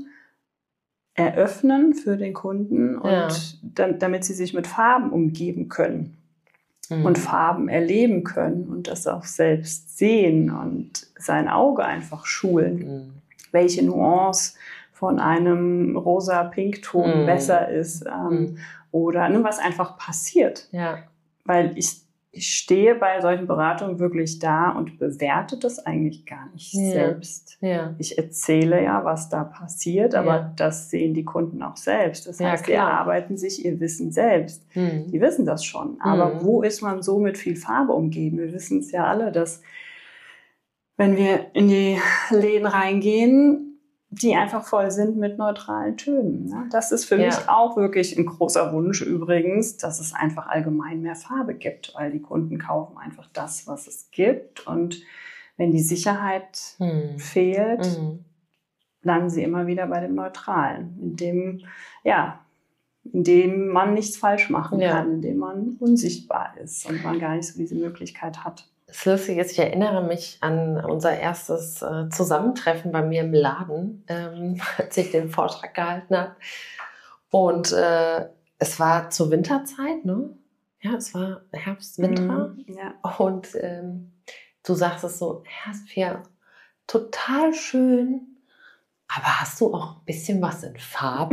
S1: eröffnen für den Kunden und ja. dann, damit sie sich mit Farben umgeben können. Mhm. Und Farben erleben können und das auch selbst sehen und sein Auge einfach schulen, mhm. welche Nuance von einem rosa-pink-Ton mhm. besser ist ähm, mhm. oder ne, was einfach passiert. Ja. Weil ich, ich stehe bei solchen Beratungen wirklich da und bewerte das eigentlich gar nicht ja. selbst. Ja. Ich erzähle ja, was da passiert, aber ja. das sehen die Kunden auch selbst. Das heißt, ja, die erarbeiten sich ihr Wissen selbst. Mhm. Die wissen das schon. Aber mhm. wo ist man so mit viel Farbe umgeben? Wir wissen es ja alle, dass wenn wir in die Läden reingehen, die einfach voll sind mit neutralen Tönen. Das ist für ja. mich auch wirklich ein großer Wunsch übrigens, dass es einfach allgemein mehr Farbe gibt, weil die Kunden kaufen einfach das, was es gibt. Und wenn die Sicherheit hm. fehlt, hm. landen sie immer wieder bei dem Neutralen, in dem, ja, in dem man nichts falsch machen ja. kann, in dem man unsichtbar ist und man gar nicht so diese Möglichkeit hat.
S2: Das Lustige ist, ich erinnere mich an unser erstes äh, Zusammentreffen bei mir im Laden, ähm, als ich den Vortrag gehalten habe. Und äh, es war zur Winterzeit, ne? Ja, es war Herbst, Winter.
S1: Mhm, ja.
S2: Und ähm, du sagst es so, ja, Sophia, total schön, aber hast du auch ein bisschen was in Farben?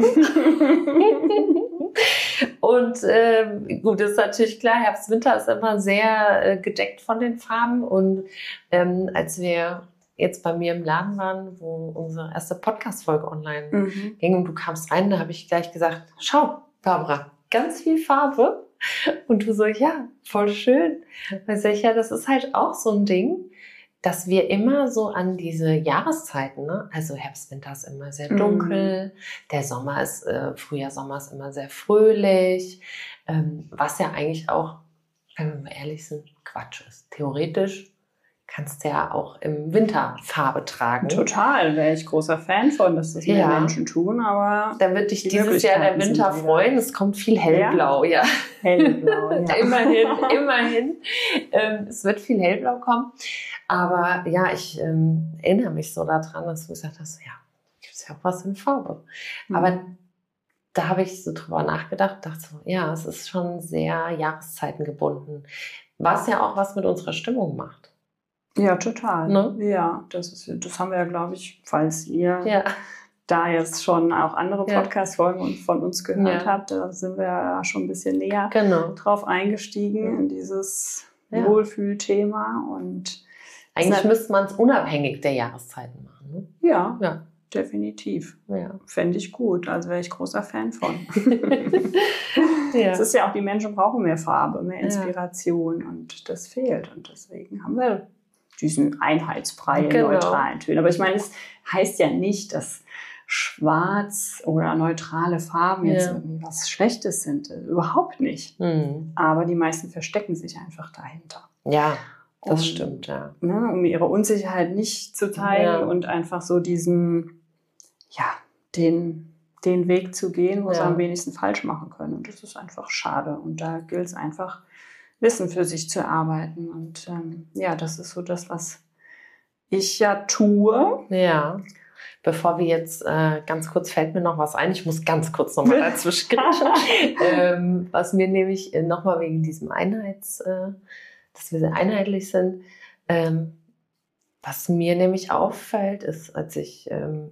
S2: Und ähm, gut, das ist natürlich klar, Herbst, Winter ist immer sehr äh, gedeckt von den Farben. Und ähm, als wir jetzt bei mir im Laden waren, wo unsere erste Podcast-Folge online
S1: Mhm.
S2: ging und du kamst rein, da habe ich gleich gesagt, schau, Barbara, ganz viel Farbe. Und du so, ja, voll schön. Da sag ich, ja, das ist halt auch so ein Ding, dass wir immer so an diese Jahreszeiten, ne? Also Herbst, Winter ist immer sehr dunkel, mhm. der Sommer ist, äh, Frühjahr, Sommer ist immer sehr fröhlich, ähm, was ja eigentlich auch, wenn wir mal ehrlich sind, Quatsch ist. Theoretisch kannst du ja auch im Winter Farbe tragen.
S1: Total, wäre ich großer Fan von, dass das mehr
S2: ja.
S1: Menschen tun, aber
S2: da wird dich die dieses Jahr der Winter freuen. Es kommt viel hellblau, ja. ja.
S1: Hellblau, ja.
S2: immerhin, immerhin. Ähm, es wird viel hellblau kommen. Aber ja, ich ähm, erinnere mich so daran, dass du gesagt hast, ja, gibt es ja auch was in Farbe. Mhm. Aber da habe ich so drüber nachgedacht, dachte so, ja, es ist schon sehr Jahreszeiten gebunden. Was ja auch was mit unserer Stimmung macht.
S1: Ja, total.
S2: Ne?
S1: Ja, das ist, das haben wir ja, glaube ich, falls ihr
S2: ja.
S1: da jetzt schon auch andere Podcast-Folgen
S2: ja.
S1: von uns gehört
S2: ja.
S1: habt, da sind wir ja schon ein bisschen näher
S2: genau.
S1: drauf eingestiegen ja. in dieses
S2: ja.
S1: Wohlfühlthema. Und
S2: eigentlich hat, müsste man es unabhängig der Jahreszeiten machen. Ne?
S1: Ja,
S2: ja,
S1: definitiv.
S2: Ja.
S1: Fände ich gut, also wäre ich großer Fan von.
S2: ja.
S1: Es ist ja auch, die Menschen brauchen mehr Farbe, mehr Inspiration ja. und das fehlt. Und deswegen haben wir diesen Einheitsbrei in
S2: genau.
S1: neutralen Tönen. Aber ich meine, es heißt ja nicht, dass schwarz oder neutrale Farben jetzt
S2: ja.
S1: irgendwie was Schlechtes sind. Überhaupt nicht.
S2: Mhm.
S1: Aber die meisten verstecken sich einfach dahinter.
S2: Ja, das
S1: und,
S2: stimmt, ja.
S1: Ne, um ihre Unsicherheit nicht zu zeigen
S2: ja.
S1: und einfach so diesen, ja, den, den Weg zu gehen, wo
S2: ja.
S1: sie am wenigsten falsch machen können. Und das ist einfach schade. Und da gilt es einfach, Wissen für sich zu arbeiten. Und ähm, ja, das ist so das, was ich ja tue.
S2: Ja. Bevor wir jetzt, äh, ganz kurz fällt mir noch was ein, ich muss ganz kurz nochmal dazwischen greifen, ähm, was mir nämlich äh, nochmal wegen diesem Einheits, äh, dass wir sehr einheitlich sind, ähm, was mir nämlich auffällt, ist, als ich ähm,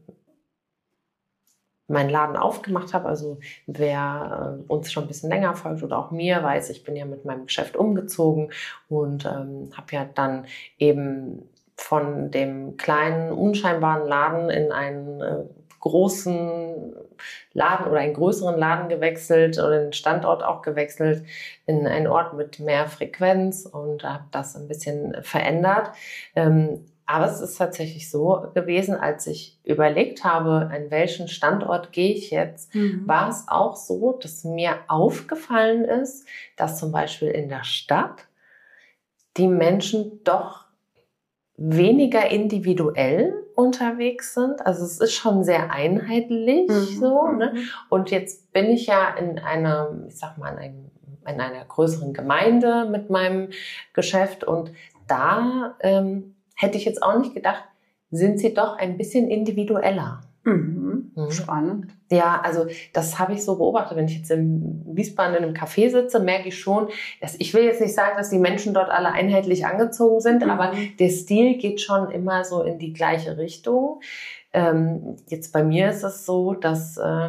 S2: meinen Laden aufgemacht habe, also wer äh, uns schon ein bisschen länger folgt oder auch mir weiß, ich bin ja mit meinem Geschäft umgezogen und ähm, habe ja dann eben von dem kleinen, unscheinbaren Laden in einen äh, großen Laden oder einen größeren Laden gewechselt oder den Standort auch gewechselt in einen Ort mit mehr Frequenz und habe das ein bisschen verändert. Ähm, aber es ist tatsächlich so gewesen, als ich überlegt habe, an welchen Standort gehe ich jetzt, mhm. war es auch so, dass mir aufgefallen ist, dass zum Beispiel in der Stadt die Menschen doch weniger individuell unterwegs sind. Also es ist schon sehr einheitlich mhm. so. Ne? Und jetzt bin ich ja in einer, ich sag mal, in, einem, in einer größeren Gemeinde mit meinem Geschäft und da ähm, hätte ich jetzt auch nicht gedacht, sind sie doch ein bisschen individueller.
S1: Mhm. Mhm. Spannend.
S2: Ja, also das habe ich so beobachtet. Wenn ich jetzt in Wiesbaden in einem Café sitze, merke ich schon, dass ich will jetzt nicht sagen, dass die Menschen dort alle einheitlich angezogen sind, mhm. aber der Stil geht schon immer so in die gleiche Richtung. Ähm, jetzt bei mir ist es so, dass äh,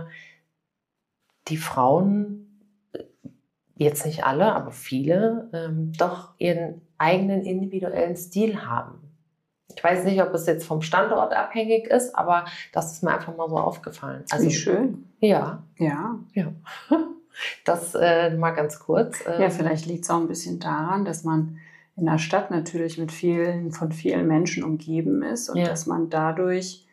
S2: die Frauen, jetzt nicht alle, aber viele, ähm, doch ihren eigenen individuellen Stil haben. Ich weiß nicht, ob es jetzt vom Standort abhängig ist, aber das ist mir einfach mal so aufgefallen.
S1: Also, wie schön.
S2: Ja.
S1: Ja.
S2: ja. Das äh, mal ganz kurz.
S1: Ähm. Ja, vielleicht liegt es auch ein bisschen daran, dass man in der Stadt natürlich mit vielen, von vielen Menschen umgeben ist und ja. dass man dadurch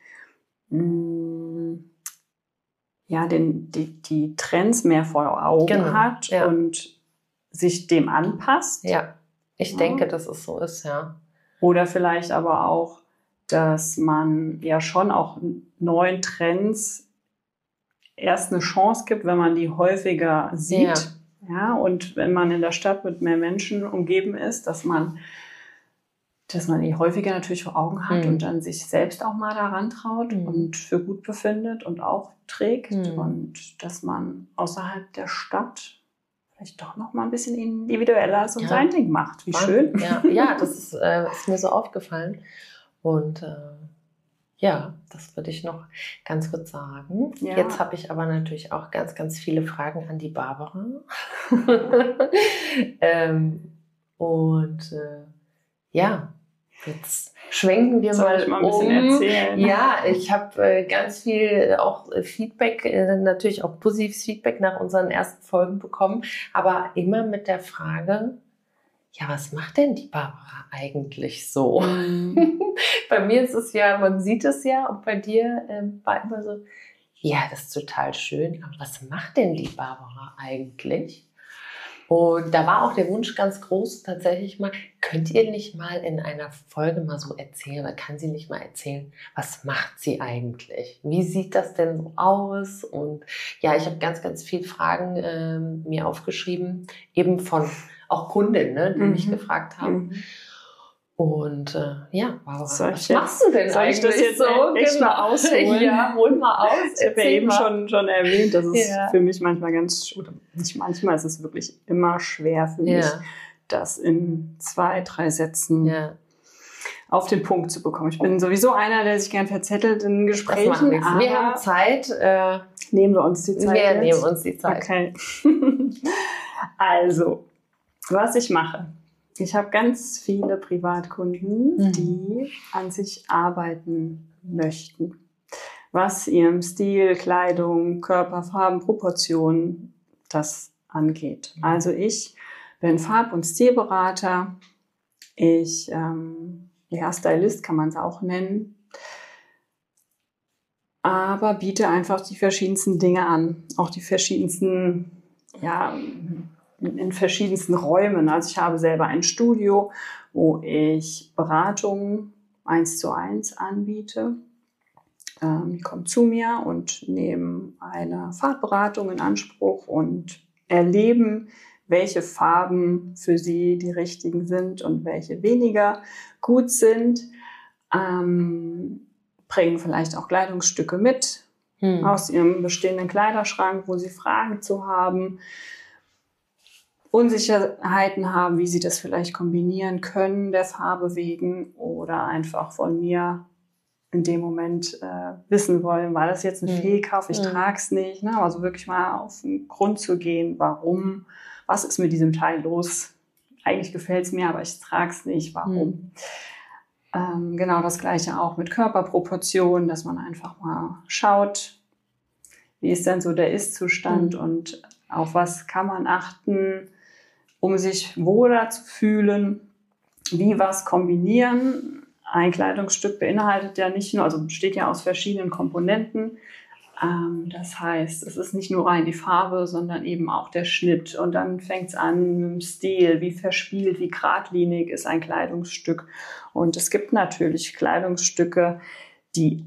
S1: mh, ja, den, die, die Trends mehr vor Augen genau. hat
S2: ja.
S1: und sich dem anpasst.
S2: Ja, ich ja. denke, dass es so ist, ja.
S1: Oder vielleicht aber auch, dass man ja schon auch neuen Trends erst eine Chance gibt, wenn man die häufiger sieht. Ja. Ja, und wenn man in der Stadt mit mehr Menschen umgeben ist, dass man dass man die häufiger natürlich vor Augen hat
S2: Mhm.
S1: und dann sich selbst auch mal daran traut
S2: Mhm.
S1: und für gut befindet und auch trägt.
S2: Mhm.
S1: Und dass man außerhalb der Stadt vielleicht doch noch mal ein bisschen individueller so
S2: Ja.
S1: sein Ding macht. Wie
S2: Wahnsinn.
S1: schön.
S2: Ja, ja, das ist, äh, ist mir so aufgefallen. Und äh, ja, das würde ich noch ganz kurz sagen.
S1: Ja.
S2: Jetzt habe ich aber natürlich auch ganz, ganz viele Fragen an die Barbara. ähm, und äh, ja, jetzt schwenken wir
S1: Soll
S2: mal,
S1: ich mal ein
S2: um.
S1: bisschen erzählen?
S2: Ja, ich habe äh, ganz viel auch äh, Feedback, äh, natürlich auch positives Feedback nach unseren ersten Folgen bekommen, aber immer mit der Frage, ja, was macht denn die Barbara eigentlich so?
S1: Mhm.
S2: Bei mir ist es ja, man sieht es ja, und bei dir ähm, war immer so, ja, das ist total schön, aber was macht denn die Barbara eigentlich? Und da war auch der Wunsch ganz groß, tatsächlich mal, könnt ihr nicht mal in einer Folge mal so erzählen, oder kann sie nicht mal erzählen, was macht sie eigentlich? Wie sieht das denn so aus? Und ja, ich habe ganz, ganz viele Fragen ähm, mir aufgeschrieben, eben von auch Kundinnen, ne, die
S1: Mhm.
S2: mich gefragt haben.
S1: Mhm.
S2: Und äh, ja, Barbara,
S1: Soll
S2: was
S1: ich
S2: machst du denn
S1: soll ich
S2: eigentlich
S1: das jetzt
S2: so?
S1: echt mal ausholen?
S2: Ja, hol mal aus.
S1: Ich habe ja
S2: erzähl
S1: eben
S2: mal.
S1: schon, schon erwähnt, dass es
S2: Ja.
S1: für mich manchmal ganz, oder nicht manchmal, es ist wirklich immer schwer für mich,
S2: Ja,
S1: das in zwei, drei Sätzen
S2: ja.
S1: auf den Punkt zu bekommen. Ich bin sowieso einer, der sich gern verzettelt in
S2: Das macht
S1: Gesprächen,
S2: nichts. Wir haben
S1: aber
S2: Zeit. Äh,
S1: nehmen wir uns die Zeit
S2: wir
S1: jetzt.
S2: nehmen uns die Zeit.
S1: Okay. Also, was ich mache. Ich habe ganz viele Privatkunden,
S2: Mhm.
S1: die an sich arbeiten möchten, was ihrem Stil, Kleidung, Körperfarben, Proportionen das angeht.
S2: Mhm.
S1: Also ich bin Farb- und Stilberater. Ich, ähm, ja, Stylist kann man es auch nennen, aber biete einfach die verschiedensten Dinge an, auch die verschiedensten, ja, in verschiedensten Räumen. Also ich habe selber ein Studio, wo ich Beratungen eins zu eins anbiete. Ähm, die kommen zu mir und nehmen eine Farbberatung in Anspruch und erleben, welche Farben für sie die richtigen sind und welche weniger gut sind. Ähm, bringen vielleicht auch Kleidungsstücke mit
S2: Hm.
S1: aus ihrem bestehenden Kleiderschrank, wo sie Fragen zu haben, Unsicherheiten haben, wie sie das vielleicht kombinieren können, der Farbe wegen, oder einfach von mir in dem Moment äh, wissen wollen, war das jetzt ein
S2: Mhm.
S1: Fehlkauf, ich
S2: Mhm.
S1: trage es nicht. Ne? Also wirklich mal auf den Grund zu gehen, warum, was ist mit diesem Teil los? Eigentlich gefällt es mir, aber ich trage es nicht, warum?
S2: Mhm.
S1: Ähm, genau das Gleiche auch mit Körperproportionen, dass man einfach mal schaut, wie ist denn so der Ist-Zustand
S2: Mhm.
S1: und auf was kann man achten, um sich wohler zu fühlen, wie was kombinieren. Ein Kleidungsstück beinhaltet ja nicht nur, also besteht ja aus verschiedenen Komponenten. Ähm, das heißt, es ist nicht nur rein die Farbe, sondern eben auch der Schnitt. Und dann fängt es an mit dem Stil, wie verspielt, wie geradlinig ist ein Kleidungsstück. Und es gibt natürlich Kleidungsstücke, die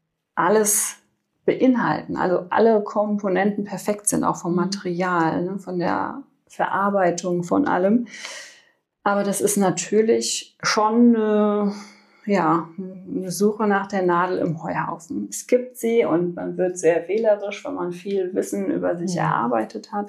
S1: alles beinhalten, also alle Komponenten perfekt sind, auch vom Material, ne, von der Verarbeitung, von allem. Aber das ist natürlich schon eine, ja, eine Suche nach der Nadel im Heuhaufen. Es gibt sie und man wird sehr wählerisch, wenn man viel Wissen über sich
S2: Mhm.
S1: erarbeitet hat.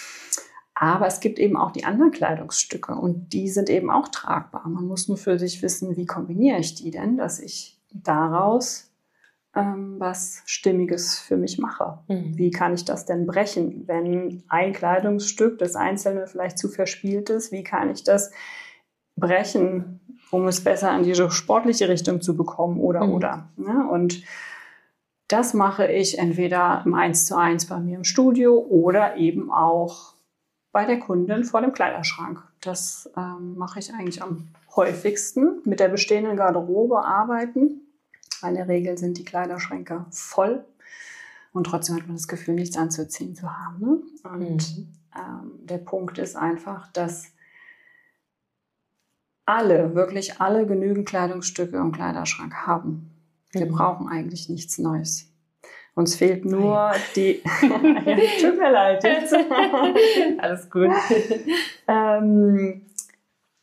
S1: Aber es gibt eben auch die anderen Kleidungsstücke und die sind eben auch tragbar. Man muss nur für sich wissen, wie kombiniere ich die denn, dass ich daraus ähm, was Stimmiges für mich mache.
S2: Mhm.
S1: Wie kann ich das denn brechen, wenn ein Kleidungsstück, das Einzelne vielleicht zu verspielt ist? Wie kann ich das brechen, um es besser in diese sportliche Richtung zu bekommen oder,
S2: Mhm.
S1: oder. Ne? Und das mache ich entweder im eins zu eins bei mir im Studio oder eben auch bei der Kundin vor dem Kleiderschrank. Das ähm, mache ich eigentlich am häufigsten, mit der bestehenden Garderobe arbeiten. In der Regel sind die Kleiderschränke voll und trotzdem hat man das Gefühl, nichts anzuziehen zu haben. Ne? Und
S2: Mhm.
S1: ähm, der Punkt ist einfach, dass alle, wirklich alle genügend Kleidungsstücke im Kleiderschrank haben. Wir
S2: Mhm.
S1: brauchen eigentlich nichts Neues. Uns fehlt nur
S2: Ah, ja.
S1: die... ja, tut mir leid jetzt.
S2: Alles gut.
S1: ähm,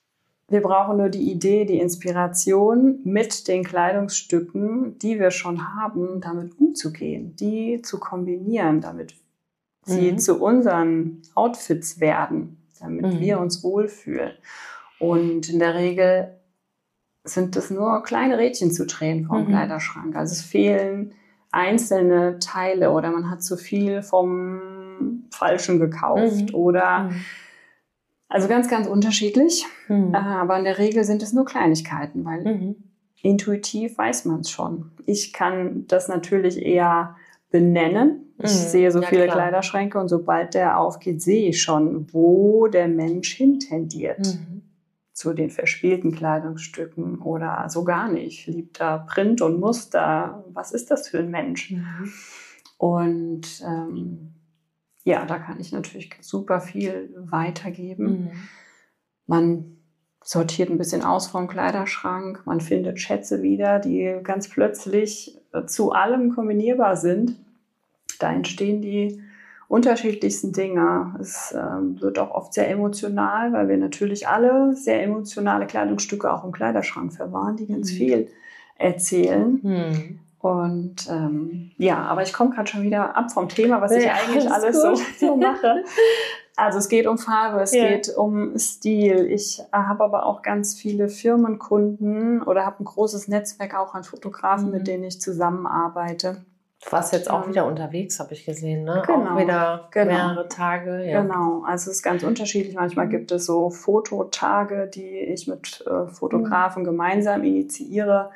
S1: Wir brauchen nur die Idee, die Inspiration mit den Kleidungsstücken, die wir schon haben, damit umzugehen, die zu kombinieren, damit sie mhm. zu unseren Outfits werden, damit mhm. wir uns wohlfühlen. Und in der Regel sind es nur kleine Rädchen zu drehen vom mhm. Kleiderschrank. Also es fehlen einzelne Teile oder man hat zu viel vom Falschen gekauft mhm. oder mhm. also ganz, ganz unterschiedlich. Mhm. Aber in der Regel sind es nur Kleinigkeiten, weil mhm. intuitiv weiß man es schon. Ich kann das natürlich eher benennen. Ich mhm. sehe so ja, viele klar. Kleiderschränke und sobald der aufgeht, sehe ich schon, wo der Mensch hintendiert. Mhm. Zu den verspielten Kleidungsstücken oder so gar nicht. Liebt er Print und Muster? Was ist das für ein Mensch? Mhm. Und ähm, ja, da kann ich natürlich super viel weitergeben. Mhm. Man sortiert ein bisschen aus vom Kleiderschrank. Man findet Schätze wieder, die ganz plötzlich zu allem kombinierbar sind. Da entstehen die unterschiedlichsten Dinge. Es ähm, wird auch oft sehr emotional, weil wir natürlich alle sehr emotionale Kleidungsstücke auch im Kleiderschrank verwahren, die ganz mhm. viel erzählen. Mhm. Und ähm, ja, aber ich komme gerade schon wieder ab vom Thema, was ja, ich eigentlich alles, alles so, so mache. Also es geht um Farbe, es ja. geht um Stil. Ich habe aber auch ganz viele Firmenkunden oder habe ein großes Netzwerk auch an Fotografen, mhm. mit denen ich zusammenarbeite.
S2: Du warst jetzt auch wieder unterwegs, habe ich gesehen, ne? Genau, auch wieder genau. mehrere Tage. Ja.
S1: Genau, also es ist ganz unterschiedlich. Manchmal mhm. gibt es so Fototage, die ich mit äh, Fotografen mhm. gemeinsam initiiere,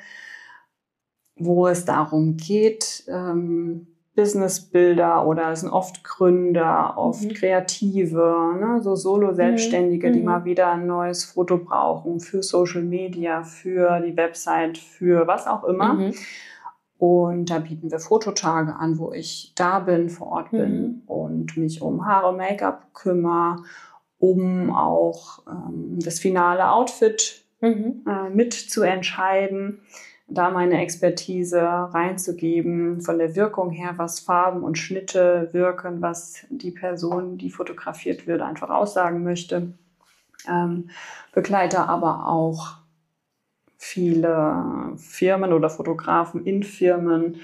S1: wo es darum geht, ähm, Businessbilder oder es sind oft Gründer, oft mhm. Kreative, ne? So Solo-Selbstständige, mhm. die mal wieder ein neues Foto brauchen für Social Media, für die Website, für was auch immer. Mhm. Und da bieten wir Fototage an, wo ich da bin, vor Ort bin mhm. und mich um Haare, Make-up kümmere, um auch ähm, das finale Outfit mhm. äh, mit zu entscheiden, da meine Expertise reinzugeben, von der Wirkung her, was Farben und Schnitte wirken, was die Person, die fotografiert wird, einfach aussagen möchte. Ähm, begleite aber auch viele Firmen oder Fotografen in Firmen,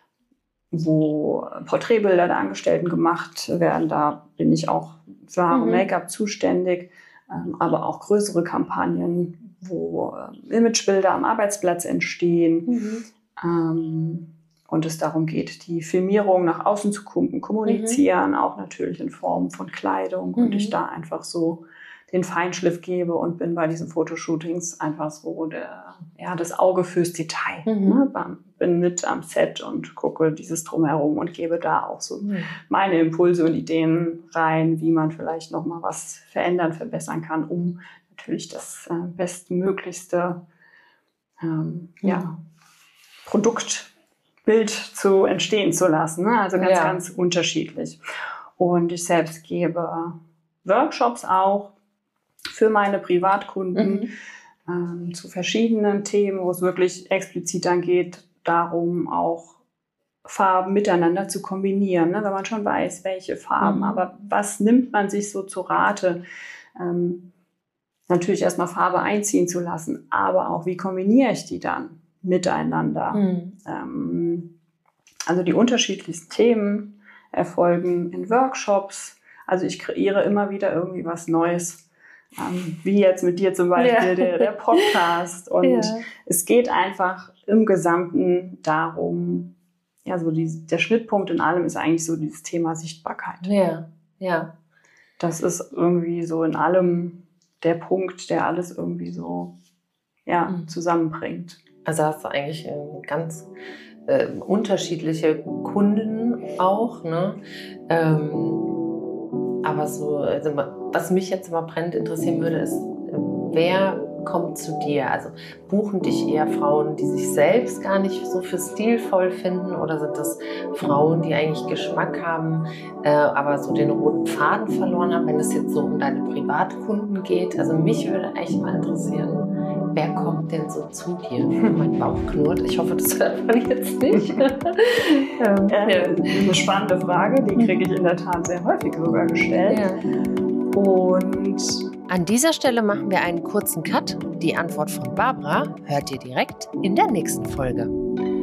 S1: wo Porträtbilder der Angestellten gemacht werden. Da bin ich auch für Haare und mhm. Make-up zuständig, aber auch größere Kampagnen, wo Imagebilder am Arbeitsplatz entstehen. Mhm. Ähm, und es darum geht, die Filmierung nach außen zu kommunizieren, mhm. auch natürlich in Form von Kleidung. Mhm. Und ich da einfach so den Feinschliff gebe und bin bei diesen Fotoshootings einfach so der, ja, das Auge fürs Detail. Mhm. Ne? Bin mit am Set und gucke dieses Drumherum und gebe da auch so mhm. meine Impulse und Ideen rein, wie man vielleicht noch mal was verändern, verbessern kann, um natürlich das äh, bestmöglichste ähm, mhm. ja, Produktbild zu entstehen zu lassen. Ne? Also ganz, ja. ganz unterschiedlich. Und ich selbst gebe Workshops auch für meine Privatkunden mhm. ähm, zu verschiedenen Themen, wo es wirklich explizit dann geht, darum auch Farben miteinander zu kombinieren, ne? Wenn man schon weiß, welche Farben, mhm. aber was nimmt man sich so zu Rate? Ähm, natürlich erstmal Farbe einziehen zu lassen, aber auch, wie kombiniere ich die dann miteinander? Mhm. Ähm, also die unterschiedlichsten Themen erfolgen in Workshops. Also ich kreiere immer wieder irgendwie was Neues. Ähm, wie jetzt mit dir zum Beispiel, ja. der, der Podcast. Und ja. es geht einfach im Gesamten darum, ja, so die, der Schnittpunkt in allem ist eigentlich so dieses Thema Sichtbarkeit.
S2: Ja, ja.
S1: Das ist irgendwie so in allem der Punkt, der alles irgendwie so ja, mhm. zusammenbringt.
S2: Also hast du eigentlich äh, ganz äh, unterschiedliche Kunden auch, ne? Ähm, aber so, also was mich jetzt immer brennend interessieren würde, ist, wer kommt zu dir? Also buchen dich eher Frauen, die sich selbst gar nicht so für stilvoll finden, oder sind das Frauen, die eigentlich Geschmack haben, äh, aber so den roten Faden verloren haben, wenn es jetzt so um deine Privatkunden geht? Also mich würde echt mal interessieren, wer kommt denn so zu dir? Mein Bauch knurrt. Ich hoffe, das hört man jetzt nicht.
S1: ähm, äh, eine spannende Frage, die kriege ich in der Tat sehr häufig sogar gestellt. Ja. Und
S2: An dieser Stelle machen wir einen kurzen Cut. Die Antwort von Barbara hört ihr direkt in der nächsten Folge.